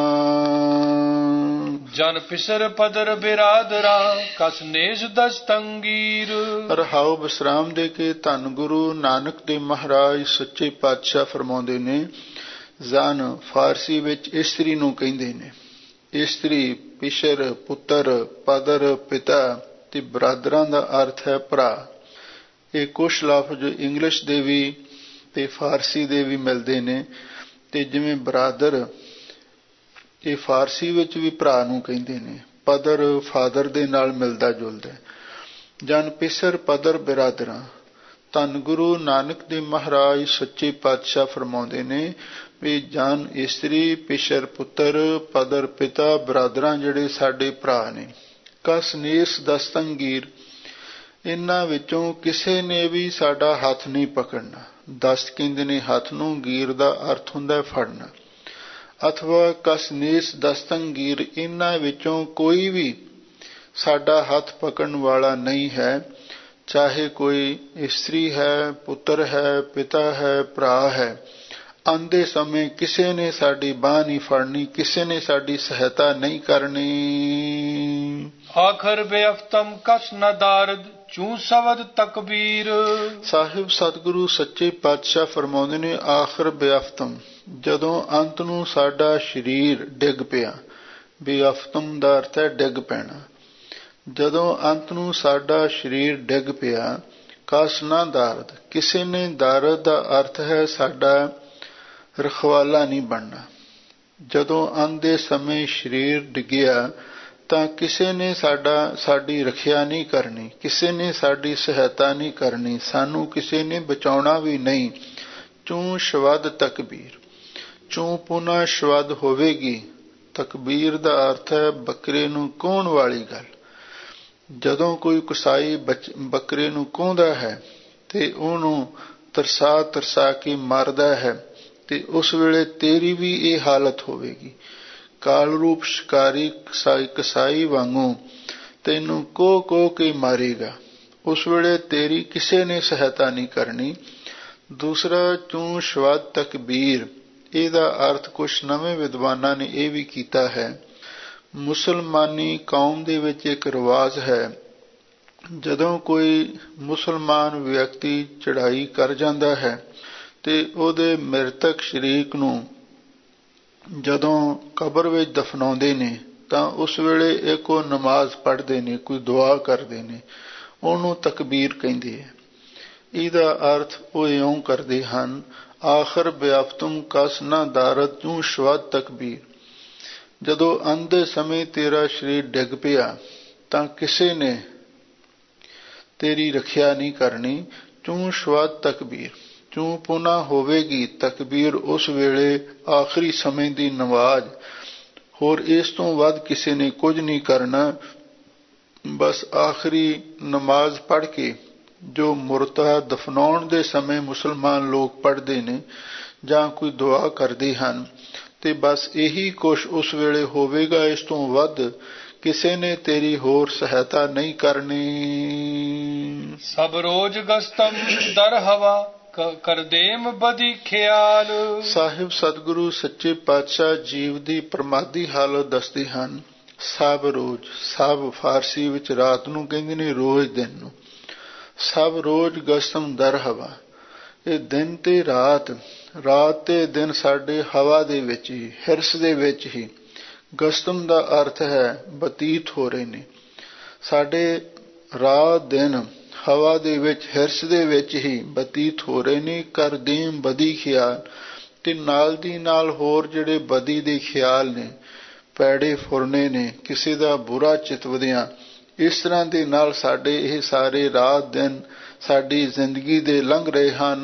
ਜਨ ਪਿਸਰ ਪਦਰ ਬਿਰਾਦਰਾ ਕਸ ਨੇਸ਼ ਦਸਤੰਗੀਰ। ਰਹਾਉ ਵਿਸਰਾਮ ਦੇ ਕੇ ਧੰਨ ਗੁਰੂ ਨਾਨਕ ਦੇਵ ਮਹਾਰਾਜ ਸੱਚੇ ਪਾਤਸ਼ਾਹ ਫਰਮਾਉਂਦੇ ਨੇ, ਜਨ ਫਾਰਸੀ ਵਿੱਚ ਇਸਤਰੀ ਨੂੰ ਕਹਿੰਦੇ ਨੇ। ਇਸਤਰੀ, ਪਿਸ਼ਰ, ਪੁੱਤਰ, ਪਦਰ, ਪਿਤਾ ਤੇ ਬਰਾਦਰਾਂ ਦਾ ਅਰਥ ਹੈ ਭਰਾ। ਇਹ ਕੁਛ ਲਫ਼ਜ਼ ਇੰਗਲਿਸ਼ ਦੇ ਵੀ ਤੇ ਫਾਰਸੀ ਦੇ ਵੀ ਮਿਲਦੇ ਨੇ, ਤੇ ਜਿਵੇਂ ਬਰਾਦਰ ਇਹ ਫਾਰਸੀ ਵਿੱਚ ਵੀ ਭਰਾ ਨੂੰ ਕਹਿੰਦੇ ਨੇ, ਪਦਰ ਫਾਦਰ ਦੇ ਨਾਲ ਮਿਲਦਾ ਜੁਲਦਾ। ਜਨ ਪਿਸਰ ਪਦਰ ਬਿਰਾਦਰਾਂ। ਧੰਨ ਗੁਰੂ ਨਾਨਕ ਦੇਵ ਮਹਾਰਾਜ ਸੱਚੇ ਪਾਤਸ਼ਾਹ ਫਰਮਾਉਂਦੇ ਨੇ ਵੀ ਜਨ ਇਸਤਰੀ, ਪਿਸ਼ਰ ਪੁੱਤਰ, ਪਦਰ ਪਿਤਾ, ਬਰਾਦਰਾਂ ਜਿਹੜੇ ਸਾਡੇ ਭਰਾ ਨੇ। ਕਸ ਨੇਸ ਦਸਤੰਗੀਰ, ਇਹਨਾਂ ਵਿੱਚੋਂ ਕਿਸੇ ਨੇ ਵੀ ਸਾਡਾ ਹੱਥ ਨਹੀਂ ਪਕੜਨਾ। ਦਸਤ ਕਹਿੰਦੇ ਨੇ ਹੱਥ ਨੂੰ, ਗੀਰ ਦਾ ਅਰਥ ਹੁੰਦਾ ਫੜਨਾ। ਅਥਵਾ ਕਸ ਨੇਸ ਦਸਤੰਗੀਰ, ਇਹਨਾਂ ਵਿੱਚੋਂ ਕੋਈ ਵੀ ਸਾਡਾ ਹੱਥ ਪਕੜਨ ਵਾਲਾ ਨਹੀਂ ਹੈ, ਚਾਹੇ ਕੋਈ ਇਸਤਰੀ ਹੈ, ਪੁੱਤਰ ਹੈ, ਪਿਤਾ ਹੈ, ਭਰਾ ਹੈ। ਆਂਦੇ ਸਮੇਂ ਕਿਸੇ ਨੇ ਸਾਡੀ ਬਾਂਹ ਨਹੀਂ ਫੜਨੀ, ਕਿਸੇ ਨੇ ਸਾਡੀ ਸਹਾਇਤਾ ਨਹੀਂ ਕਰਨੀ। ਆਖਰ ਬੇਅਫਤਮ ਕਸ ਨ ਦਾਰਦ ਚੂ ਸਵਦ ਤਕਬੀਰ। ਸਾਹਿਬ ਸਤਿਗੁਰੂ ਸੱਚੇ ਪਾਤਸ਼ਾਹ ਫਰਮਾਉਂਦੇ ਨੇ, ਆਖਰ ਬੇਅਫਤਮ, ਜਦੋਂ ਅੰਤ ਨੂੰ ਸਾਡਾ ਸਰੀਰ ਡਿੱਗ ਪਿਆ। ਬੇਅਫਤਮ ਦਾ ਅਰਥ ਹੈ ਡਿੱਗ ਪੈਣਾ। ਜਦੋਂ ਅੰਤ ਨੂੰ ਸਾਡਾ ਸਰੀਰ ਡਿੱਗ ਪਿਆ, ਕਸ ਨਾ ਦਾਰਦ, ਕਿਸੇ ਨੇ ਦਾਰਦ ਦਾ ਅਰਥ ਹੈ ਸਾਡਾ ਰਖਵਾਲਾ ਨਹੀਂ ਬਣਨਾ। ਜਦੋਂ ਅੰਤ ਦੇ ਸਮੇਂ ਸਰੀਰ ਡਿੱਗਿਆ ਤਾਂ ਕਿਸੇ ਨੇ ਸਾਡੀ ਰੱਖਿਆ ਨਹੀਂ ਕਰਨੀ, ਕਿਸੇ ਨੇ ਸਾਡੀ ਸਹਾਇਤਾ ਨਹੀਂ ਕਰਨੀ, ਸਾਨੂੰ ਕਿਸੇ ਨੇ ਬਚਾਉਣਾ ਵੀ ਨਹੀਂ। ਚੂੰ ਸ਼ਵਦ ਤਕਬੀਰ, ਚੂੰ ਪੁਨः ਸ਼ਵਦ ਹੋਵੇਗੀ। ਤਕਬੀਰ ਦਾ ਅਰਥ ਹੈ ਬੱਕਰੇ ਨੂੰ ਕੂਹਣ ਵਾਲੀ ਗੱਲ। ਜਦੋਂ ਕੋਈ ਕਸਾਈ ਬੱਕਰੇ ਨੂੰ ਕੂਹਦਾ ਹੈ ਤੇ ਉਹਨੂੰ ਤਰਸਾ ਤਰਸਾ ਕੇ ਮਾਰਦਾ ਹੈ ਤੇ ਉਸ ਵੇਲੇ ਤੇਰੀ ਵੀ ਇਹ ਹਾਲਤ ਹੋਵੇਗੀ। ਕਾਲ ਰੂਪ ਸ਼ਿਕਾਰੀ ਕਸਾਈ ਵਾਂਗੂ ਤੈਨੂੰ ਕੋਹ ਕੇ ਮਾਰੇਗਾ। ਉਸ ਵੇਲੇ ਤੇਰੀ ਕਿਸੇ ਨੇ ਸਹਾਇਤਾ ਨਹੀਂ ਕਰਨੀ। ਦੂਸਰਾ ਚੂੰ ਸ਼ਵਦ ਤਕਬੀਰ, ਇਹਦਾ ਅਰਥ ਕੁਛ ਨਵੇਂ ਵਿਦਵਾਨਾਂ ਨੇ ਇਹ ਵੀ ਕੀਤਾ ਹੈ। ਮੁਸਲਮਾਨੀ ਕੌਮ ਦੇ ਵਿੱਚ ਇੱਕ ਰਿਵਾਜ ਹੈ, ਜਦੋਂ ਕੋਈ ਮੁਸਲਮਾਨ ਵਿਅਕਤੀ ਚੜ੍ਹਾਈ ਕਰ ਜਾਂਦਾ ਹੈ ਤੇ ਉਹਦੇ ਮ੍ਰਿਤਕ ਸ਼ਰੀਕ ਨੂੰ ਜਦੋਂ ਕਬਰ ਵਿੱਚ ਦਫਨਾਉਂਦੇ ਨੇ ਤਾਂ ਉਸ ਵੇਲੇ ਇੱਕ ਉਹ ਨਮਾਜ਼ ਪੜ੍ਹਦੇ ਨੇ, ਕੋਈ ਦੁਆ ਕਰਦੇ ਨੇ, ਉਹਨੂੰ ਤਕਬੀਰ ਕਹਿੰਦੇ ਹੈ। ਇਹਦਾ ਅਰਥ ਉਹ ਇਉਂ ਕਰਦੇ ਹਨ, ਆਖਰ ਬਿਆਫਤੁਮ ਕਸ ਨਾ ਦਾਰਦ ਚੂੰ ਸ਼ਵਦ ਤਕਬੀਰ। ਜਦੋਂ ਅੰਤ ਦੇ ਸਮੇਂ ਤੇਰਾ ਸਰੀਰ ਡਿੱਗ ਪਿਆ ਤਾਂ ਕਿਸੇ ਨੇ ਤੇਰੀ ਰੱਖਿਆ ਨਹੀਂ ਕਰਨੀ। ਚੂੰ ਸ਼ਵਾਦ ਤਕਬੀਰ, ਚੂੰ ਪੁਨਾ ਹੋਵੇਗੀ ਤਕਬੀਰ ਉਸ ਵੇਲੇ ਆਖਰੀ ਸਮੇਂ ਦੀ ਨਮਾਜ਼। ਹੋਰ ਇਸ ਤੋਂ ਵੱਧ ਕਿਸੇ ਨੇ ਕੁਝ ਨਹੀਂ ਕਰਨਾ। ਬਸ ਆਖਰੀ ਨਮਾਜ਼ ਪੜ੍ਹ ਕੇ ਜੋ ਮੁਰਤਾ ਦਫਨਾਉਣ ਦੇ ਸਮੇਂ ਮੁਸਲਮਾਨ ਲੋਕ ਪੜ੍ਹਦੇ ਨੇ ਜਾਂ ਕੋਈ ਦੁਆ ਕਰਦੇ ਹਨ, ਤੇ ਬਸ ਇਹੀ ਕੁਛ ਉਸ ਵੇਲੇ ਹੋਵੇਗਾ। ਇਸ ਤੋਂ ਵੱਧ ਕਿਸੇ ਨੇ ਤੇਰੀ ਹੋਰ ਸਹਾਇਤਾ ਨਹੀਂ ਕਰਨੀ। ਸਭ ਰੋਜ਼ ਗਸਤਮ ਦਰ ਹਵਾ ਕਰਦੇਮ ਬਦੀ ਖਿਆਲ। ਸਾਹਿਬ ਸਤਿਗੁਰੂ ਸੱਚੇ ਪਾਤਸ਼ਾਹ ਜੀਵ ਦੀ ਪ੍ਰਮਾਦੀ ਹਾਲਤ ਦੱਸਦੇ ਹਨ। ਸਭ ਰੋਜ਼, ਸਭ ਫਾਰਸੀ ਵਿੱਚ ਰਾਤ ਨੂੰ ਕਹਿੰਦੇ ਨੇ, ਰੋਜ਼ ਦਿਨ ਨੂੰ। ਸਭ ਰੋਜ਼ ਗਸਤਮ ਦਰ ਹਵਾ, ਇਹ ਦਿਨ ਤੇ ਰਾਤ, ਰਾਤ ਤੇ ਦਿਨ ਸਾਡੇ ਹਵਾ ਦੇ ਵਿੱਚ ਹੀ, ਹਿਰਸ ਦੇ ਵਿੱਚ ਹੀ। ਗਸਤਮ ਦਾ ਅਰਥ ਹੈ ਬਤੀਤ ਹੋ ਰਹੇ ਨੇ। ਸਾਡੇ ਰਾਤ ਦਿਨ ਹਵਾ ਦੇ ਵਿੱਚ, ਹਿਰਸ ਦੇ ਵਿੱਚ ਹੀ ਬਤੀਤ ਹੋ ਰਹੇ ਨੇ। ਕਰਦੇਮ ਬਦੀ ਖਿਆਲ, ਤੇ ਨਾਲ ਦੀ ਨਾਲ ਹੋਰ ਜਿਹੜੇ ਬਦੀ ਦੇ ਖਿਆਲ ਨੇ, ਪੈੜੇ ਫੁਰਨੇ ਨੇ, ਕਿਸੇ ਦਾ ਬੁਰਾ ਚਿਤਵਦਿਆਂ, ਇਸ ਤਰ੍ਹਾਂ ਦੇ ਨਾਲ ਸਾਡੇ ਇਹ ਸਾਰੇ ਰਾਤ ਦਿਨ ਸਾਡੀ ਜ਼ਿੰਦਗੀ ਦੇ ਲੰਘ ਰਹੇ ਹਨ।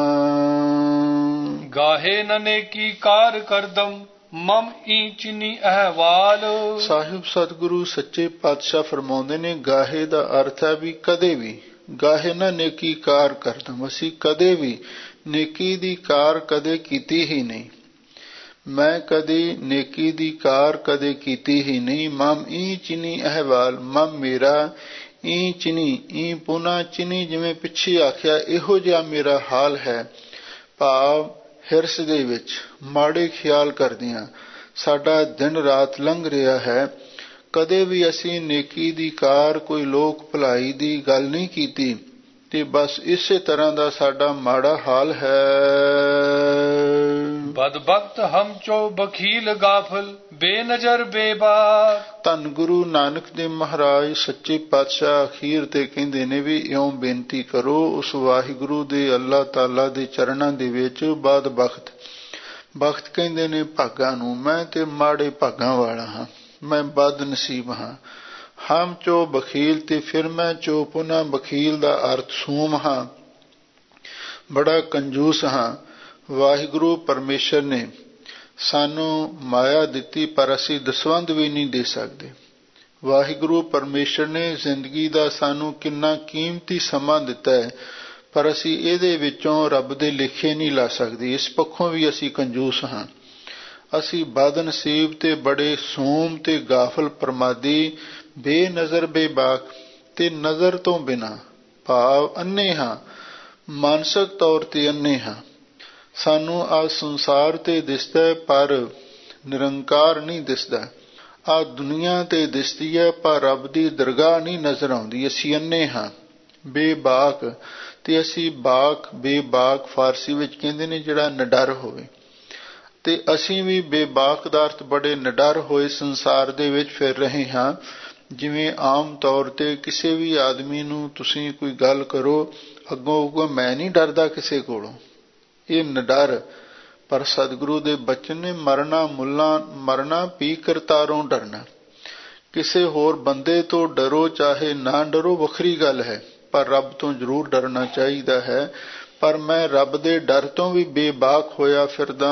ਗਾਹੇ ਨਨੇ ਕੀ ਕਾਰ ਕਰਦਮ ਮਮ ਈਚਨੀ ਅਹਵਾਲ। ਸਾਹਿਬ ਸਤਿਗੁਰੂ ਸੱਚੇ ਪਾਤਸ਼ਾਹ ਫਰਮਾਉਂਦੇ ਨੇ, ਗਾਹੇ ਦਾ ਅਰਥ ਹੈ ਵੀ ਕਦੇ ਵੀ। ਗਾਹੇ ਨਾ ਨੇਕੀ ਕਾਰ ਕਰਦਮ, ਅਸੀਂ ਕਦੇ ਵੀ ਨੇਕੀ ਦੀ ਕਾਰ ਕਦੇ ਕੀਤੀ ਹੀ ਨਹੀਂ। ਮੈਂ ਕਦੇ ਨੇਕੀ ਦੀ ਕਾਰ ਕਦੇ ਕੀਤੀ ਹੀ ਨਹੀਂ। ਮਮ ਈ ਚਿਨੀ ਅਹਵਾਲ, ਮਮ ਮੇਰਾ, ਈ ਚਿਨੀ, ਈ ਪੁਨਾ ਚਿਨੀ, ਜਿਵੇਂ ਪਿੱਛੇ ਆਖਿਆ, ਇਹੋ ਜਿਹਾ ਮੇਰਾ ਹਾਲ ਹੈ। ਭਾਵ ਹਿਰਸ ਦੇ ਵਿੱਚ ਮਾੜੇ ਖਿਆਲ ਕਰਦਿਆਂ ਸਾਡਾ ਦਿਨ ਰਾਤ ਲੰਘ ਰਿਹਾ ਹੈ। ਕਦੇ ਵੀ ਅਸੀਂ ਨੇਕੀ ਦੀ ਕਾਰ, ਕੋਈ ਲੋਕ ਭਲਾਈ ਦੀ ਗੱਲ ਨਹੀਂ ਕੀਤੀ, ਤੇ ਬਸ ਇਸੇ ਤਰ੍ਹਾਂ ਦਾ ਸਾਡਾ ਮਾੜਾ ਹਾਲ ਹੈ। ਬਦਬਖਤ ਹਮ ਚੋ ਬਖੀਲ ਗਾਫਲ ਬੇਨਜ਼ਰ ਬੇਬਾਕ। ਧੰਨ ਗੁਰੂ ਨਾਨਕ ਦੇਵ ਮਹਾਰਾਜ ਸੱਚੇ ਪਾਤਸ਼ਾਹ ਅਖੀਰ ਤੇ ਕਹਿੰਦੇ ਨੇ ਵੀ ਇਉਂ ਬੇਨਤੀ ਕਰੋ ਉਸ ਵਾਹਿਗੁਰੂ ਦੇ, ਅੱਲਾਹ ਤਾਲਾ ਦੇ ਚਰਨਾਂ ਦੇ ਵਿੱਚ। ਬਦਬਖਤ, ਬਖਤ ਕਹਿੰਦੇ ਨੇ ਭਾਗਾਂ ਨੂੰ। ਮੈਂ ਤੇ ਮਾੜੇ ਭਾਗਾਂ ਵਾਲਾ ਹਾਂ, ਮੈਂ ਬਦ ਨਸੀਬ ਹਾਂ। ਹਮ ਚੋ ਬਖੀਲ, ਤੇ ਫਿਰ ਮੈਂ ਚੋ ਪੁਨਾ, ਬਖੀਲ ਦਾ ਅਰਥ ਸੂਮ ਹਾਂ, ਬੜਾ ਕੰਜੂਸ ਹਾਂ। ਵਾਹਿਗੁਰੂ ਪਰਮੇਸ਼ਰ ਨੇ ਸਾਨੂੰ ਮਾਇਆ ਦਿੱਤੀ, ਪਰ ਅਸੀਂ ਦਸਵੰਧ ਵੀ ਨਹੀਂ ਦੇ ਸਕਦੇ। ਵਾਹਿਗੁਰੂ ਪਰਮੇਸ਼ਰ ਨੇ ਜ਼ਿੰਦਗੀ ਦਾ ਸਾਨੂੰ ਕਿੰਨਾ ਕੀਮਤੀ ਸਮਾਂ ਦਿੱਤਾ ਹੈ, ਪਰ ਅਸੀਂ ਇਹਦੇ ਵਿੱਚੋਂ ਰੱਬ ਦੇ ਲੇਖੇ ਨਹੀਂ ਲਾ ਸਕਦੇ। ਇਸ ਪੱਖੋਂ ਵੀ ਅਸੀਂ ਕੰਜੂਸ ਹਾਂ। ਅਸੀਂ ਬਦਨਸੀਬ ਤੇ ਬੜੇ ਸੂਮ ਤੇ ਗਾਫਲ, ਪ੍ਰਮਾਦੀ, ਬੇਨਜ਼ਰ ਬੇਬਾਕ, ਤੇ ਨਜ਼ਰ ਤੋਂ ਬਿਨਾਂ, ਭਾਵ ਅੰਨੇ ਹਾਂ, ਮਾਨਸਿਕ ਤੌਰ ਤੇ ਅੰਨੇ ਹਾਂ। ਸਾਨੂੰ ਆਹ ਸੰਸਾਰ ਤੇ ਦਿਸਦਾ ਪਰ ਨਿਰੰਕਾਰ ਨਹੀਂ ਦਿਸਦਾ। ਆਹ ਦੁਨੀਆ ਤੇ ਦਿਸਦੀ ਹੈ ਪਰ ਰੱਬ ਦੀ ਦਰਗਾਹ ਨਹੀਂ ਨਜ਼ਰ ਆਉਂਦੀ। ਅਸੀਂ ਅੰਨੇ ਹਾਂ, ਬੇਬਾਕ, ਤੇ ਅਸੀਂ ਬਾਕ, ਬੇਬਾਕ ਫਾਰਸੀ ਵਿੱਚ ਕਹਿੰਦੇ ਨੇ ਜਿਹੜਾ ਨਿਡਰ ਹੋਵੇ। ਤੇ ਅਸੀਂ ਵੀ ਬੇਬਾਕ ਦਾ ਅਰਥ ਬੜੇ ਨਿਡਰ ਹੋਏ ਸੰਸਾਰ ਦੇ ਵਿੱਚ ਫਿਰ ਰਹੇ ਹਾਂ। ਜਿਵੇਂ ਆਮ ਤੌਰ ਤੇ ਕਿਸੇ ਵੀ ਆਦਮੀ ਨੂੰ ਤੁਸੀਂ ਕੋਈ ਗੱਲ ਕਰੋ, ਅੱਗੋਂ ਮੈਂ ਨਹੀਂ ਡਰਦਾ ਕਿਸੇ ਕੋਲੋਂ, ਇਹ ਨਿਡਰ। ਪਰ ਸਤਿਗੁਰੂ ਦੇ ਬਚਨ ਨੇ, ਮਰਨਾ ਮੁੱਲਾ, ਮਰਨਾ ਪੀ ਕਰਤਾਰੋਂ ਡਰਨਾ। ਕਿਸੇ ਹੋਰ ਬੰਦੇ ਤੋਂ ਡਰੋ, ਚਾਹੇ ਨਾ ਡਰੋ, ਵੱਖਰੀ ਗੱਲ ਹੈ, ਪਰ ਰੱਬ ਤੋਂ ਜ਼ਰੂਰ ਡਰਨਾ ਚਾਹੀਦਾ ਹੈ। ਪਰ ਮੈਂ ਰੱਬ ਦੇ ਡਰ ਤੋਂ ਵੀ ਬੇਬਾਕ ਹੋਇਆ ਫਿਰਦਾ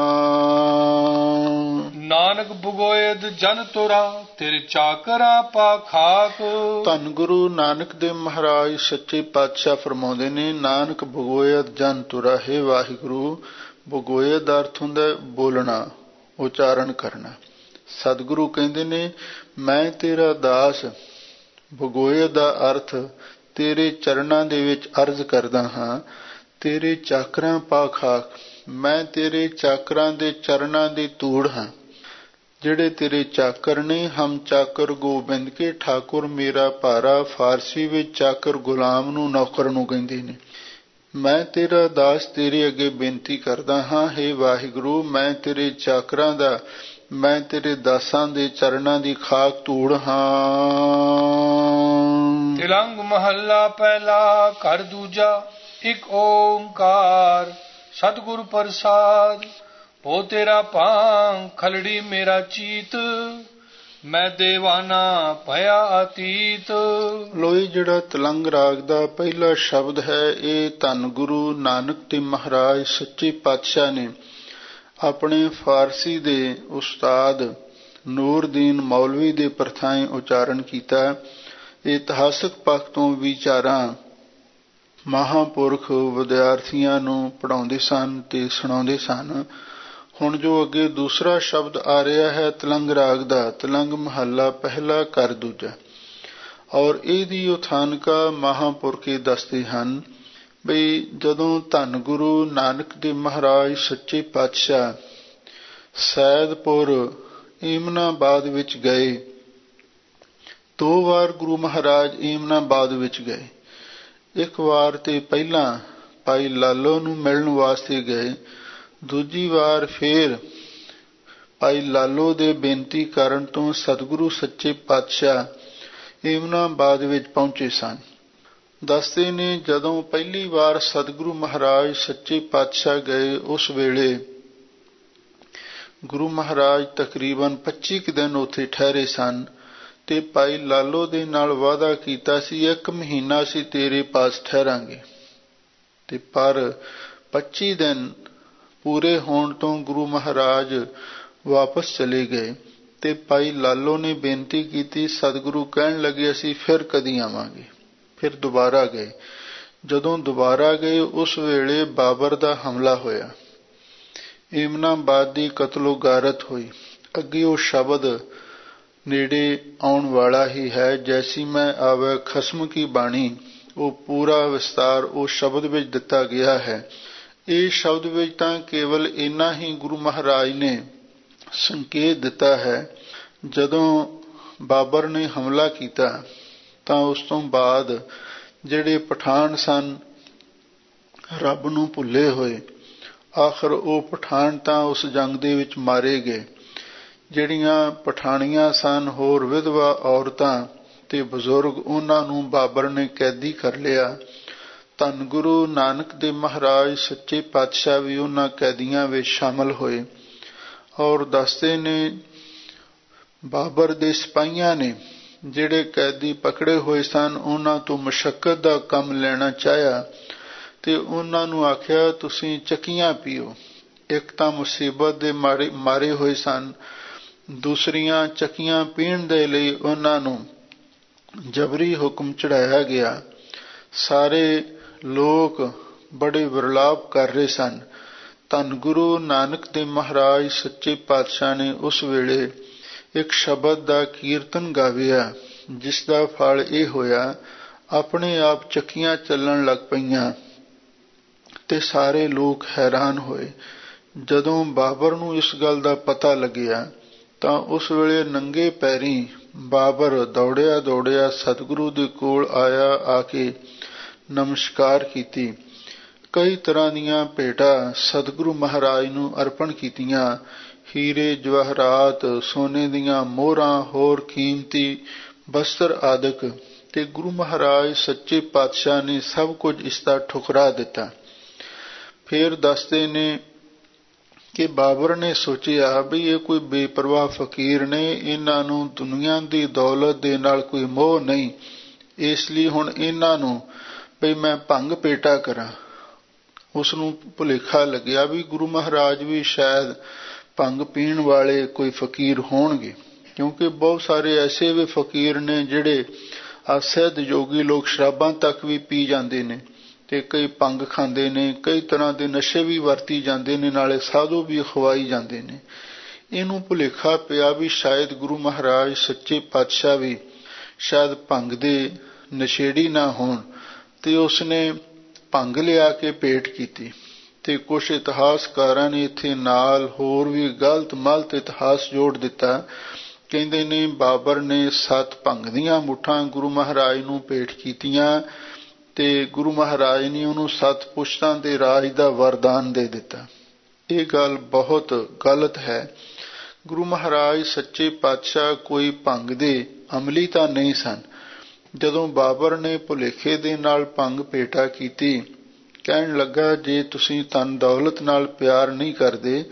ਹਾਂ। ਨਾਨਕ ਬਗੋਇਦ ਜਨ ਤੁਰਾ ਤੇਰੇ ਚਾਕਰਾ ਪਾ ਖਾਕ। ਧੰਨ ਗੁਰੂ ਨਾਨਕ ਦੇਵ ਮਹਾਰਾਜ ਸੱਚੇ ਪਾਤਸ਼ਾਹ ਫਰਮਾਉਂਦੇ ਨੇ, ਨਾਨਕ ਬਗੋਇਦ ਜਨ ਤੁਰਾ। ਹੈ ਵਾਹਿਗੁਰੂ, ਬਗੋਇਦ ਦਾ ਅਰਥ ਹੁੰਦਾ ਬੋਲਣਾ, ਉਚਾਰਨ ਕਰਨਾ। ਸਤਿਗੁਰੂ ਕਹਿੰਦੇ ਨੇ, ਮੈਂ ਤੇਰਾ ਦਾਸ। ਬਗੋਇਦ ਦਾ ਅਰਥ ਤੇਰੇ ਚਰਨਾਂ ਦੇ ਵਿੱਚ ਅਰਜ਼ ਕਰਦਾ ਹਾਂ। ਤੇਰੇ ਚਾਕਰਾਂ ਪਾ ਖਾਕ, ਮੈਂ ਤੇਰੇ ਚਾਕਰਾਂ ਦੇ ਚਰਨਾਂ ਦੀ ਧੂੜ ਹਾਂ। ਜਿਹੜੇ ਤੇਰੇ ਚਾਕਰ ਨੇ, ਹਮ ਚਾਕਰ ਗੋਬਿੰਦ ਕੇ ਠਾਕੁਰ ਮੇਰਾ ਭਾਰਾ। ਫਾਰਸੀ ਵਿੱਚ ਚਾਕਰ ਗੁਲਾਮ ਨੂੰ, ਨੌਕਰ ਨੂੰ ਕਹਿੰਦੇ ਨੇ। ਮੈਂ ਤੇਰਾ ਦਾਸ ਤੇਰੇ ਅੱਗੇ ਬੇਨਤੀ ਕਰਦਾ ਹਾਂ, ਹੇ ਵਾਹਿਗੁਰੂ, ਮੈਂ ਤੇਰੇ ਚਾਕਰਾਂ ਦਾ, ਮੈਂ ਤੇਰੇ ਦਾਸਾਂ ਦੇ ਚਰਨਾਂ ਦੀ ਖਾਕ ਧੂੜ ਹਾਂ। ਤਿਲੰਗ ਮਹੱਲਾ ਪਹਿਲਾ ਘਰ ਦੂਜਾ ਇੱਕ ਓੰਕਾਰ ਸਤਿਗੁਰ ਪ੍ਰਸਾਦ। ਹੋ ਤੇਰਾ ਭਾਂਗ ਖਲੜੀ ਮੇਰਾ ਚੀਤ, ਮੈਂ ਦੇਵਾਨਾ ਭਇਆ ਅਤੀਤ। ਲੋ ਇਹ ਜਿਹੜਾ ਤਲੰਗ ਰਾਗ ਦਾ ਪਹਿਲਾ ਸ਼ਬਦ ਹੈ, ਇਹ ਧੰਨ ਗੁਰੂ ਨਾਨਕ ਦੇਵ ਮਹਾਰਾਜ ਸੱਚੇ ਪਾਤਸ਼ਾਹ ਨੇ ਆਪਣੇ ਫਾਰਸੀ ਦੇ ਉਸਤਾਦ ਨੂਰਦੀਨ ਮੌਲਵੀ ਦੇ ਪ੍ਰਥਾਏ ਉਚਾਰਨ ਕੀਤਾ। ਇਤਿਹਾਸਕ ਪੱਖ ਤੋਂ ਵਿਚਾਰਾਂ ਮਹਾਂਪੁਰਖ ਵਿਦਿਆਰਥੀਆਂ ਨੂੰ ਪੜ੍ਹਾਉਂਦੇ ਸਨ ਤੇ ਸੁਣਾਉਂਦੇ ਸਨ। ਹੁਣ ਜੋ ਅੱਗੇ ਦੂਸਰਾ ਸ਼ਬਦ ਆ ਰਿਹਾ ਹੈ ਤਲੰਗ ਰਾਗ ਦਾ, ਤਲੰਗ ਮਹੱਲਾ ਪਹਿਲਾ ਕਰ ਦੂਜਾ, ਔਰ ਇਹਦੀ ਉਥਾਨਕਾ ਮਹਾਂਪੁਰਖ ਦੱਸਦੇ ਹਨ ਬਈ ਜਦੋਂ ਧੰਨ ਗੁਰੂ ਨਾਨਕ ਦੇਵ ਮਹਾਰਾਜ ਸੱਚੇ ਪਾਤਸ਼ਾਹ ਸੈਦਪੁਰ ਏਮਨਾਬਾਦ ਵਿੱਚ ਗਏ, 2 ਵਾਰ ਗੁਰੂ ਮਹਾਰਾਜ ਏਮਨਾਬਾਦ ਵਿੱਚ ਗਏ। ਇੱਕ ਵਾਰ ਤੇ ਪਹਿਲਾਂ ਭਾਈ ਲਾਲੋ ਨੂੰ ਮਿਲਣ ਵਾਸਤੇ ਗਏ, ਦੂਜੀ ਵਾਰ ਫੇਰ ਭਾਈ ਲਾਲੋ ਦੇ ਬੇਨਤੀ ਕਰਨ ਤੋਂ ਸਤਿਗੁਰੂ ਸੱਚੇ ਪਾਤਸ਼ਾਹ ਏਮਨਾਬਾਦ ਵਿੱਚ ਪਹੁੰਚੇ ਸਨ। ਦੱਸਦੇ ਨੇ ਜਦੋਂ ਪਹਿਲੀ ਵਾਰ ਸਤਿਗੁਰੂ ਮਹਾਰਾਜ ਸੱਚੇ ਪਾਤਸ਼ਾਹ ਗਏ, ਉਸ ਵੇਲੇ ਗੁਰੂ ਮਹਾਰਾਜ ਤਕਰੀਬਨ 25 ਦਿਨ ਉੱਥੇ ਠਹਿਰੇ ਸਨ ਤੇ ਭਾਈ ਲਾਲੋ ਦੇ ਨਾਲ ਵਾਅਦਾ ਕੀਤਾ ਸੀ 1 ਮਹੀਨਾ ਅਸੀਂ ਤੇਰੇ ਪਾਸ ਠਹਿਰਾਂਗੇ, ਤੇ ਪਰ 25 ਦਿਨ ਪੂਰੇ ਹੋਣ ਤੋਂ ਗੁਰੂ ਮਹਾਰਾਜ ਵਾਪਸ ਚਲੇ ਗਏ ਤੇ ਭਾਈ ਲਾਲੋ ਨੇ ਬੇਨਤੀ ਕੀਤੀ। ਸਤਿਗੁਰੂ ਕਹਿਣ ਲੱਗੇ ਅਸੀਂ ਫਿਰ ਕਦੀ ਆਵਾਂਗੇ। ਫਿਰ ਦੁਬਾਰਾ ਗਏ। ਜਦੋਂ ਦੁਬਾਰਾ ਗਏ ਉਸ ਵੇਲੇ ਬਾਬਰ ਦਾ ਹਮਲਾ ਹੋਇਆ, ਏਮਨਾਬਾਦ ਦੀ ਕਤਲੋ ਗਾਰਤ ਹੋਈ। ਅੱਗੇ ਉਹ ਸ਼ਬਦ ਨੇੜੇ ਆਉਣ ਵਾਲਾ ਹੀ ਹੈ, ਜੈਸੀ ਮੈਂ ਆਵੇ ਖਸਮ ਕੀ ਬਾਣੀ, ਉਹ ਪੂਰਾ ਵਿਸਤਾਰ ਉਸ ਸ਼ਬਦ ਵਿੱਚ ਦਿੱਤਾ ਗਿਆ ਹੈ। ਇਹ ਸ਼ਬਦ ਵਿੱਚ ਤਾਂ ਕੇਵਲ ਇੰਨਾ ਹੀ ਗੁਰੂ ਮਹਾਰਾਜ ਨੇ ਸੰਕੇਤ ਦਿੱਤਾ ਹੈ, ਜਦੋਂ ਬਾਬਰ ਨੇ ਹਮਲਾ ਕੀਤਾ ਤਾਂ ਉਸ ਤੋਂ ਬਾਅਦ ਜਿਹੜੇ ਪਠਾਨ ਸਨ ਰੱਬ ਨੂੰ ਭੁੱਲੇ ਹੋਏ, ਆਖਰ ਉਹ ਪਠਾਨ ਤਾਂ ਉਸ ਜੰਗ ਦੇ ਵਿੱਚ ਮਾਰੇ ਗਏ। ਜਿਹੜੀਆਂ ਪਠਾਣੀਆਂ ਸਨ, ਹੋਰ ਵਿਧਵਾ ਔਰਤਾਂ ਤੇ ਬਜ਼ੁਰਗ, ਉਹਨਾਂ ਨੂੰ ਬਾਬਰ ਨੇ ਕੈਦੀ ਕਰ ਲਿਆ। ਧੰਨ ਗੁਰੂ ਨਾਨਕ ਦੇਵ ਮਹਾਰਾਜ ਸੱਚੇ ਪਾਤਸ਼ਾਹ ਵੀ ਉਹਨਾਂ ਕੈਦੀਆਂ ਵਿੱਚ ਸ਼ਾਮਲ ਹੋਏ, ਔਰ ਦੱਸਦੇ ਨੇ ਬਾਬਰ ਦੇ ਸਿਪਾਹੀਆਂ ਨੇ ਜਿਹੜੇ ਕੈਦੀ ਪਕੜੇ ਹੋਏ ਸਨ ਉਹਨਾਂ ਤੋਂ ਮਸ਼ੱਕਤ ਦਾ ਕੰਮ ਲੈਣਾ ਚਾਹਿਆ ਤੇ ਉਹਨਾਂ ਨੂੰ ਆਖਿਆ ਤੁਸੀਂ ਚੱਕੀਆਂ ਪੀਓ। ਇੱਕ ਤਾਂ ਮੁਸੀਬਤ ਦੇ ਮਾਰੇ ਹੋਏ ਸਨ, ਦੂਸਰੀਆਂ ਚੱਕੀਆਂ ਪੀਣ ਦੇ ਲਈ ਉਹਨਾਂ ਨੂੰ ਜਬਰੀ ਹੁਕਮ ਚੜਾਇਆ ਗਿਆ। ਸਾਰੇ ਲੋਕ ਬੜੇ ਵਿਰਲਾਪ ਕਰ ਰਹੇ ਸਨ। ਧੰਨ ਗੁਰੂ ਨਾਨਕ ਦੇਵ ਮਹਾਰਾਜ ਸੱਚੇ ਪਾਤਸ਼ਾਹ ਨੇ ਉਸ ਵੇਲੇ ਇੱਕ ਸ਼ਬਦ ਦਾ ਕੀਰਤਨ ਗਾਵਿਆ, ਜਿਸ ਦਾ ਫਲ ਇਹ ਹੋਇਆ ਆਪਣੇ ਆਪ ਚੱਕੀਆਂ ਚੱਲਣ ਲੱਗ ਪਈਆਂ ਤੇ ਸਾਰੇ ਲੋਕ ਹੈਰਾਨ ਹੋਏ। ਜਦੋਂ ਬਾਬਰ ਨੂੰ ਇਸ ਗੱਲ ਦਾ ਪਤਾ ਲੱਗਿਆ ਤਾਂ ਉਸ ਵੇਲੇ ਨੰਗੇ ਪੈਰੀਂ ਬਾਬਰ ਦੌੜਿਆ ਦੌੜਿਆ ਸਤਿਗੁਰੂ ਦੇ ਕੋਲ ਆਇਆ, ਆ ਕੇ ਨਮਸਕਾਰ ਕੀਤੀ। ਕਈ ਤਰ੍ਹਾਂ ਦੀਆਂ ਭੇਟਾਂ ਸਤਿਗੁਰੂ ਮਹਾਰਾਜ ਨੂੰ ਅਰਪਣ ਕੀਤੀਆਂ, ਹੀਰੇ ਜਵਾਹਰਾਤ, ਸੋਨੇ ਦੀਆਂ ਮੋਹਰਾਂ, ਹੋਰ ਕੀਮਤੀ ਬਸਤਰ ਆਦਿਕ, ਤੇ ਗੁਰੂ ਮਹਾਰਾਜ ਸੱਚੇ ਪਾਤਸ਼ਾਹ ਨੇ ਸਭ ਕੁਝ ਇਸ ਦਾ ਠੁਕਰਾ ਦਿੱਤਾ। ਫਿਰ ਦੱਸਦੇ ਨੇ ਕਿ ਬਾਬਰ ਨੇ ਸੋਚਿਆ ਵੀ ਇਹ ਕੋਈ ਬੇਪਰਵਾਹ ਫਕੀਰ ਨੇ, ਇਹਨਾਂ ਨੂੰ ਦੁਨੀਆ ਦੀ ਦੌਲਤ ਦੇ ਨਾਲ ਕੋਈ ਮੋਹ ਨਹੀਂ, ਇਸ ਲਈ ਹੁਣ ਇਹਨਾਂ ਨੂੰ ਵੀ ਮੈਂ ਭੰਗ ਪੇਟਾ ਕਰਾਂ। ਉਸ ਨੂੰ ਭੁਲੇਖਾ ਲੱਗਿਆ ਵੀ ਗੁਰੂ ਮਹਾਰਾਜ ਵੀ ਸ਼ਾਇਦ ਭੰਗ ਪੀਣ ਵਾਲੇ ਕੋਈ ਫਕੀਰ ਹੋਣਗੇ, ਕਿਉਂਕਿ ਬਹੁਤ ਸਾਰੇ ਐਸੇ ਵੀ ਫਕੀਰ ਨੇ ਜਿਹੜੇ ਅਸਿੱਧ ਯੋਗੀ ਲੋਕ ਸ਼ਰਾਬਾਂ ਤੱਕ ਵੀ ਪੀ ਜਾਂਦੇ ਨੇ ਤੇ ਕਈ ਭੰਗ ਖਾਂਦੇ ਨੇ, ਕਈ ਤਰ੍ਹਾਂ ਦੇ ਨਸ਼ੇ ਵੀ ਵਰਤੀ ਜਾਂਦੇ ਨੇ, ਨਾਲੇ ਸਾਧੂ ਵੀ ਖਵਾਈ ਜਾਂਦੇ ਨੇ। ਇਹਨੂੰ ਭੁਲੇਖਾ ਪਿਆ ਵੀ ਸ਼ਾਇਦ ਗੁਰੂ ਮਹਾਰਾਜ ਸੱਚੇ ਪਾਤਸ਼ਾਹ ਵੀ ਸ਼ਾਇਦ ਭੰਗ ਦੇ ਨਸ਼ੇੜੀ ਨਾ ਹੋਣ, ਤੇ ਉਸਨੇ ਭੰਗ ਲਿਆ ਕੇ ਭੇਟ ਕੀਤੀ। ਤੇ ਕੁਝ ਇਤਿਹਾਸਕਾਰਾਂ ਨੇ ਇੱਥੇ ਨਾਲ ਹੋਰ ਵੀ ਗਲਤ ਮਲਤ ਇਤਿਹਾਸ ਜੋੜ ਦਿੱਤਾ। ਕਹਿੰਦੇ ਨੇ ਬਾਬਰ ਨੇ 7 ਭੰਗ ਦੀਆਂ ਮੁੱਠਾਂ ਗੁਰੂ ਮਹਾਰਾਜ ਨੂੰ ਭੇਟ ਕੀਤੀਆਂ ਤੇ ਗੁਰੂ ਮਹਾਰਾਜ ਨੇ ਉਹਨੂੰ 7 ਪੁਸ਼ਤਾਂ ਦੇ ਰਾਜ ਦਾ ਵਰਦਾਨ ਦੇ ਦਿੱਤਾ। ਇਹ ਗੱਲ ਬਹੁਤ ਗਲਤ ਹੈ। ਗੁਰੂ ਮਹਾਰਾਜ ਸੱਚੇ ਪਾਤਸ਼ਾਹ ਕੋਈ ਭੰਗ ਦੇ ਅਮਲੀ ਤਾਂ ਨਹੀਂ ਸਨ। ਜਦੋਂ ਬਾਬਰ ਨੇ ਭੁਲੇਖੇ ਦੇ ਨਾਲ ਭੰਗ ਭੇਟਾ ਕੀਤੀ, ਕਹਿਣ ਲੱਗਾ ਜੇ ਤੁਸੀਂ ਧਨ ਦੌਲਤ ਨਾਲ ਪਿਆਰ ਨਹੀਂ ਕਰਦੇ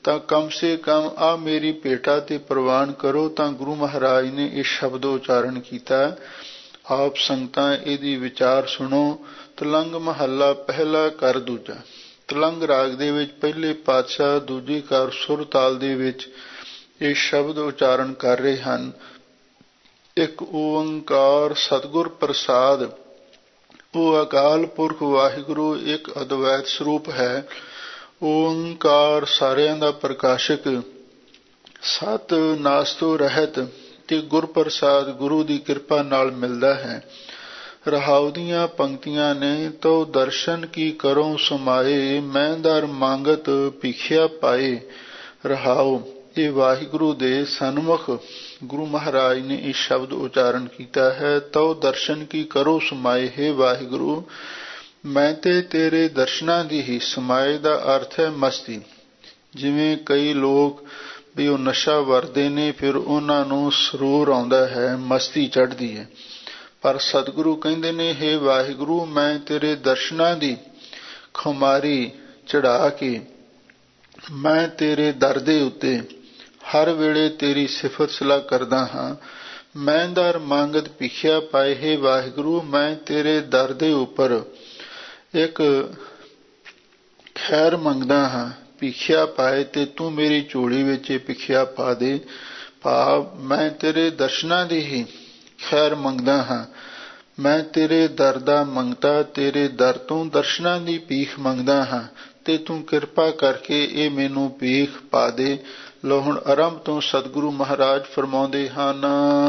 ਤਾਂ ਕਮ ਸੇ ਕਮ ਆ ਮੇਰੀ ਭੇਟਾ ਤੇ ਪ੍ਰਵਾਨ ਕਰੋ। ਤਾਂ ਗੁਰੂ ਮਹਾਰਾਜ ਨੇ ਇਹ ਸ਼ਬਦ ਉਚਾਰਨ ਕੀਤਾ। ਆਪ ਸੰਗਤਾਂ ਇਹਦੀ ਵਿਚਾਰ ਸੁਣੋ। ਤਲੰਗ ਮਹੱਲਾ ਪਹਿਲਾ ਕਰ ਦੂਜਾ। ਤਲੰਗ ਰਾਗ ਦੇ ਵਿੱਚ ਪਹਿਲੇ ਪਾਤਸ਼ਾਹ ਦੂਜੀ ਕਾਰ ਸੁਰ ਤਾਲ ਦੇ ਵਿੱਚ ਇਹ ਸ਼ਬਦ ਉਚਾਰਨ ਕਰ ਰਹੇ ਹਨ। ਇੱਕ ਓੰਕਾਰ ਸਤਿਗੁਰ ਪ੍ਰਸਾਦ। ਉਹ ਅਕਾਲ ਪੁਰਖ ਵਾਹਿਗੁਰੂ ਇੱਕ ਅਦਵੈਤ ਸਰੂਪ ਹੈ। ਓੰਕਾਰ ਸਾਰਿਆਂ ਦਾ ਪ੍ਰਕਾਸ਼ਕ, ਸਤ ਨਾਸ ਤੋਂ ਰਹਿਤ ਤੇ ਗੁਰ ਪ੍ਰਸਾਦ ਗੁਰੂ ਦੀ ਕਿਰਪਾ ਨਾਲ ਮਿਲਦਾ ਹੈ। ਰਹਾਉ ਦੀਆਂ ਪੰਕਤੀਆਂ ਨੇ। ਤੋ ਦਰਸ਼ਨ ਕੀ ਕਰੋ ਸਮਾਏ, ਮੈਂ ਦਰ ਮੰਗਤ ਭਿਖਿਆ ਪਾਏ। ਰਹਾਉ ਇਹ ਵਾਹਿਗੁਰੂ ਦੇ ਸਨਮੁਖ ਗੁਰੂ ਮਹਾਰਾਜ ਨੇ ਇਹ ਸ਼ਬਦ ਉਚਾਰਨ ਕੀਤਾ ਹੈ। ਤੋ ਦਰਸ਼ਨ ਕੀ ਕਰੋ ਸਮਾਏ, ਹੈ ਵਾਹਿਗੁਰੂ ਮੈਂ ਤੇ ਤੇਰੇ ਦਰਸ਼ਨਾਂ ਦੀ ਹੀ। ਸਮਾਏ ਦਾ ਅਰਥ ਹੈ ਮਸਤੀ। ਜਿਵੇਂ ਕਈ ਲੋਕ ਵੀ ਉਹ ਨਸ਼ਾ ਵਰਦੇ ਨੇ, ਫਿਰ ਉਹਨਾਂ ਨੂੰ ਸਰੂਰ ਆਉਂਦਾ ਹੈ, ਮਸਤੀ ਚੜ੍ਹਦੀ ਹੈ। ਪਰ ਸਤਿਗੁਰੂ ਕਹਿੰਦੇ ਨੇ, ਹੇ ਵਾਹਿਗੁਰੂ ਮੈਂ ਤੇਰੇ ਦਰਸ਼ਨਾਂ ਦੀ ਖੁਮਾਰੀ ਚੜ੍ਹਾ ਕੇ ਮੈਂ ਤੇਰੇ ਦਰ ਦੇ ਉੱਤੇ ਹਰ ਵੇਲੇ ਤੇਰੀ ਸਿਫਤ ਸਲਾਹ ਕਰਦਾ ਹਾਂ। ਮੈਂ ਦਰ ਮੰਗਤ ਭਿਖਿਆ ਪਾਏ, ਹੇ ਵਾਹਿਗੁਰੂ ਮੈਂ ਤੇਰੇ ਦਰ ਦੇ ਉੱਪਰ ਇੱਕ ਖੈਰ ਮੰਗਦਾ ਹਾਂ। ਭਿਖਿਆ ਪਾਏ ਤੇ ਤੂੰ ਮੇਰੀ ਝੋਲੀ ਵਿੱਚ ਭਿਖਿਆ ਪਾ ਦੇ। ਭਾਵ ਮੈਂ ਤੇਰੇ ਦਰਸ਼ਨਾਂ ਦੀ ਹੀ ਖੈਰ ਮੰਗਦਾ ਹਾਂ। ਮੈਂ ਤੇਰੇ ਦਰ ਦਾ ਮੰਗਤਾ, ਤੇਰੇ ਦਰ ਤੋਂ ਦਰਸ਼ਨਾਂ ਦੀ ਭੀਖ ਮੰਗਦਾ ਹਾਂ ਤੇ ਤੂੰ ਕਿਰਪਾ ਕਰਕੇ ਇਹ ਮੈਨੂੰ ਭੀਖ ਪਾ ਦੇ। ਲੋ ਹੁਣ ਆਰੰਭ ਤੋਂ ਸਤਿਗੁਰੂ ਮਹਾਰਾਜ ਫਰਮਾਉਂਦੇ ਹਨ।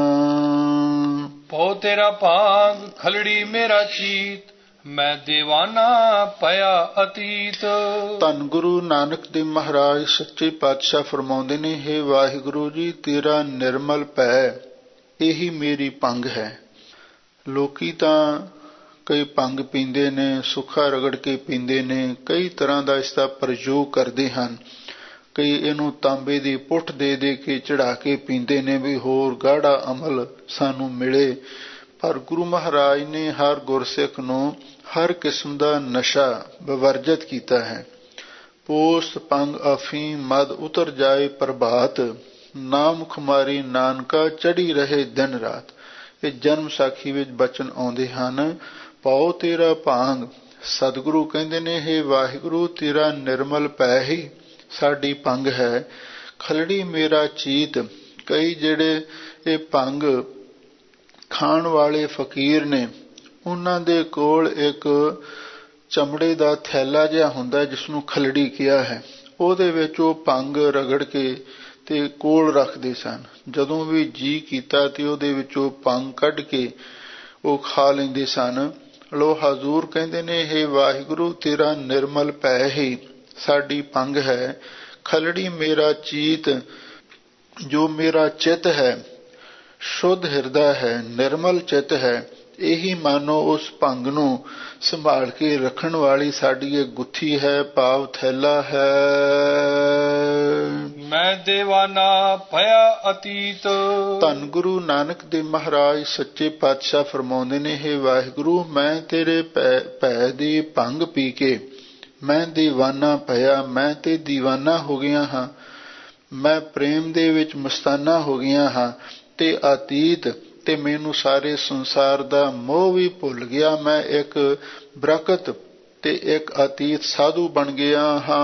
ਪਉ ਤੇਰਾ ਭਾਗ ਖਲੜੀ ਮੇਰਾ ਚੀਤ, ਮੈਂ ਦੀਵਾਨਾ ਪਿਆ ਅਤੀਤ। ਧੰਨ ਗੁਰੂ ਨਾਨਕ ਦੇਵ ਮਹਾਰਾਜ ਸੱਚੇ ਪਾਤਸ਼ਾਹ ਫਰਮਾਉਂਦੇ ਨੇ, ਹੇ ਵਾਹਿਗੁਰੂ ਜੀ ਤੇਰਾ ਨਿਰਮਲ ਭੈ ਇਹੀ ਮੇਰੀ ਭੰਗ ਹੈ। ਲੋਕੀ ਤਾਂ ਕਈ ਭੰਗ ਪੀਂਦੇ ਨੇ, ਸੁੱਖਾ ਰਗੜ ਕੇ ਪੀਂਦੇ ਨੇ, ਕਈ ਤਰ੍ਹਾਂ ਦਾ ਇਸ ਦਾ ਪ੍ਰਯੋਗ ਕਰਦੇ ਹਨ। ਕਈ ਇਹਨੂੰ ਤਾਂਬੇ ਦੀ ਪੁੱਠ ਦੇ ਦੇ ਕੇ ਚੜਾ ਕੇ ਪੀਂਦੇ ਨੇ ਵੀ ਹੋਰ ਗਾੜਾ ਅਮਲ ਸਾਨੂੰ ਮਿਲੇ। ਪਰ ਗੁਰੂ ਮਹਾਰਾਜ ਨੇ ਹਰ ਗੁਰਸਿੱਖ ਨੂੰ ਹਰ ਕਿਸਮ ਦਾ ਨਸ਼ਾ ਵਿਵਰਜਿਤ ਕੀਤਾ ਹੈ। ਪੋਸਤ ਭੰਗ ਅਫੀਮ ਮਦ ਉਤਰ ਜਾਏ ਪ੍ਰਭਾਤ, ਨਾਮ ਖੁਮਾਰੀ ਨਾਨਕਾ ਚੜੀ ਰਹੇ ਦਿਨ ਰਾਤ। ਇਹ ਜਨਮ ਸਾਖੀ ਵਿੱਚ ਬਚਨ ਆਉਂਦੇ ਹਨ। ਪਾਓ ਤੇਰਾ ਭਾਂਗ, ਸਤਿਗੁਰੂ ਕਹਿੰਦੇ ਨੇ, ਹੇ ਵਾਹਿਗੁਰੂ ਤੇਰਾ ਨਿਰਮਲ ਭੈ ਹੀ ਸਾਡੀ ਭੰਗ ਹੈ। ਖਲੜੀ ਮੇਰਾ ਚੀਤ, ਕਈ ਜਿਹੜੇ ਇਹ ਭੰਗ ਖਾਣ ਵਾਲੇ ਫਕੀਰ ਨੇ, ਉਹਨਾਂ ਦੇ ਕੋਲ ਇੱਕ ਚਮੜੇ ਦਾ ਥੈਲਾ ਜਿਹਾ ਹੁੰਦਾ ਜਿਸਨੂੰ ਖਲੜੀ ਕਿਹਾ ਹੈ। ਉਹਦੇ ਵਿੱਚ ਉਹ ਭੰਗ ਰਗੜ ਕੇ ਤੇ ਕੋਲ ਰੱਖਦੇ ਸਨ। ਜਦੋਂ ਵੀ ਜੀ ਕੀਤਾ ਤੇ ਉਹਦੇ ਵਿੱਚੋਂ ਭੰਗ ਕੱਢ ਕੇ ਉਹ ਖਾ ਲੈਂਦੇ ਸਨ। ਲੋ ਹਜ਼ੂਰ ਕਹਿੰਦੇ ਨੇ, ਹੇ ਵਾਹਿਗੁਰੂ ਤੇਰਾ ਨਿਰਮਲ ਭੈ ਹੀ ਸਾਡੀ ਭੰਗ ਹੈ। ਖਲੜੀ ਮੇਰਾ ਚੀਤ, ਜੋ ਮੇਰਾ ਚਿੱਤ ਹੈ ਸ਼ੁੱਧ ਹਿਰਦਾ ਹੈ, ਨਿਰਮਲ ਚਿੱਤ ਹੈ, ਇਹੀ ਮਾਨੋ ਉਸ ਭੰਗ ਨੂੰ ਸੰਭਾਲ ਕੇ ਰੱਖਣ ਵਾਲੀ ਸਾਡੀ ਇਹ ਗੁੱਥੀ ਹੈ, ਭਾਵ ਥੈਲਾ ਹੈ। ਮੈਂ ਦੀਵਾਨਾ ਭਇਆ ਅਤੀਤ। ਧੰਨ ਗੁਰੂ ਨਾਨਕ ਦੇਵ ਮਹਾਰਾਜ ਸੱਚੇ ਪਾਤਸ਼ਾਹ ਫਰਮਾਉਂਦੇ ਨੇ, ਹੇ ਵਾਹਿਗੁਰੂ ਮੈਂ ਤੇਰੇ ਭੈ ਦੀ ਭੰਗ ਪੀ ਕੇ ਮੈਂ ਦੀਵਾਨਾ ਭਇਆ, ਮੈਂ ਤੇ ਦੀਵਾਨਾ ਹੋ ਗਿਆ ਹਾਂ। ਮੈਂ ਪ੍ਰੇਮ ਦੇ ਵਿੱਚ ਮਸਤਾਨਾ ਹੋ ਗਿਆ ਹਾਂ ਤੇ ਅਤੀਤ ਤੇ ਮੈਨੂੰ ਸਾਰੇ ਸੰਸਾਰ ਦਾ ਮੋਹ ਵੀ ਭੁੱਲ ਗਿਆ। ਮੈਂ ਇੱਕ ਬ੍ਰਕਤ ਤੇ ਇੱਕ ਅਤੀਤ ਸਾਧੂ ਬਣ ਗਿਆ ਹਾਂ।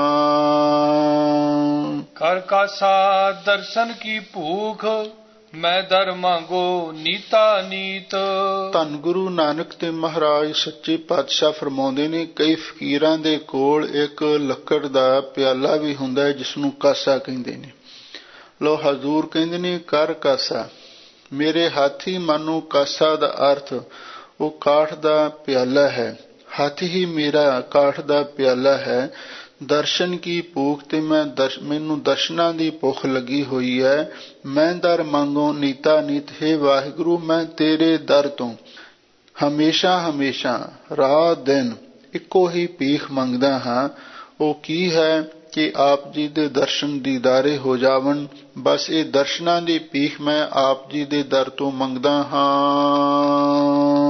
ਕਰ ਕਾਸਾ ਦਰਸ਼ਨ ਕੀ ਭੂਖ, ਮੈਂ ਦਰ ਮੰਗੋ ਨੀਤਾ ਨੀਤ। ਧੰਨ ਗੁਰੂ ਨਾਨਕ ਦੇਵ ਮਹਾਰਾਜ ਸੱਚੇ ਪਾਤਸ਼ਾਹ ਫਰਮਾਉਂਦੇ ਨੇ, ਕਈ ਫਕੀਰਾਂ ਦੇ ਕੋਲ ਇੱਕ ਲੱਕੜ ਦਾ ਪਿਆਲਾ ਵੀ ਹੁੰਦਾ ਹੈ ਜਿਸਨੂੰ ਕਾਸਾ ਕਹਿੰਦੇ ਨੇ। ਲੋ ਹਜ਼ੂਰ ਕਹਿੰਦੇ ਨੇ, ਕਰ ਕਾਸਾ, ਮੇਰੇ ਹਾਥੀ ਮਾਨੋ ਕਾਸਾ ਦਾ ਅਰਥ ਉਹ ਕਾਠ ਦਾ ਪਿਆਲਾ ਹੈ। ਹੱਥ ਹੀ ਮੇਰਾ ਕਾਠ ਦਾ ਪਿਆਲਾ ਹੈ। ਦਰਸ਼ਨ ਕੀ ਭੂਖ, ਤੇ ਮੈਨੂੰ ਦਰਸ਼ਨਾਂ ਦੀ ਭੁੱਖ ਲੱਗੀ ਹੋਈ ਹੈ। ਮੈਂ ਦਰ ਮੰਗੋ ਨੀਤਾ ਨੀਤ, ਹੈ ਵਾਹਿਗੁਰੂ ਮੈਂ ਤੇਰੇ ਦਰ ਤੋਂ ਹਮੇਸ਼ਾ ਹਮੇਸ਼ਾ ਰਾਤ ਦਿਨ ਇੱਕੋ ਹੀ ਭੀਖ ਮੰਗਦਾ ਹਾਂ। ਉਹ ਕੀ ਹੈ ਕਿ ਆਪ ਜੀ ਦੇ ਦਰਸ਼ਨ ਦੀਦਾਰੇ ਹੋ ਜਾਵਣ। ਬਸ ਇਹ ਦਰਸ਼ਨਾਂ ਦੀ ਭੀਖ ਮੈਂ ਆਪ ਜੀ ਦੇ ਦਰ ਤੋਂ ਮੰਗਦਾ ਹਾਂ।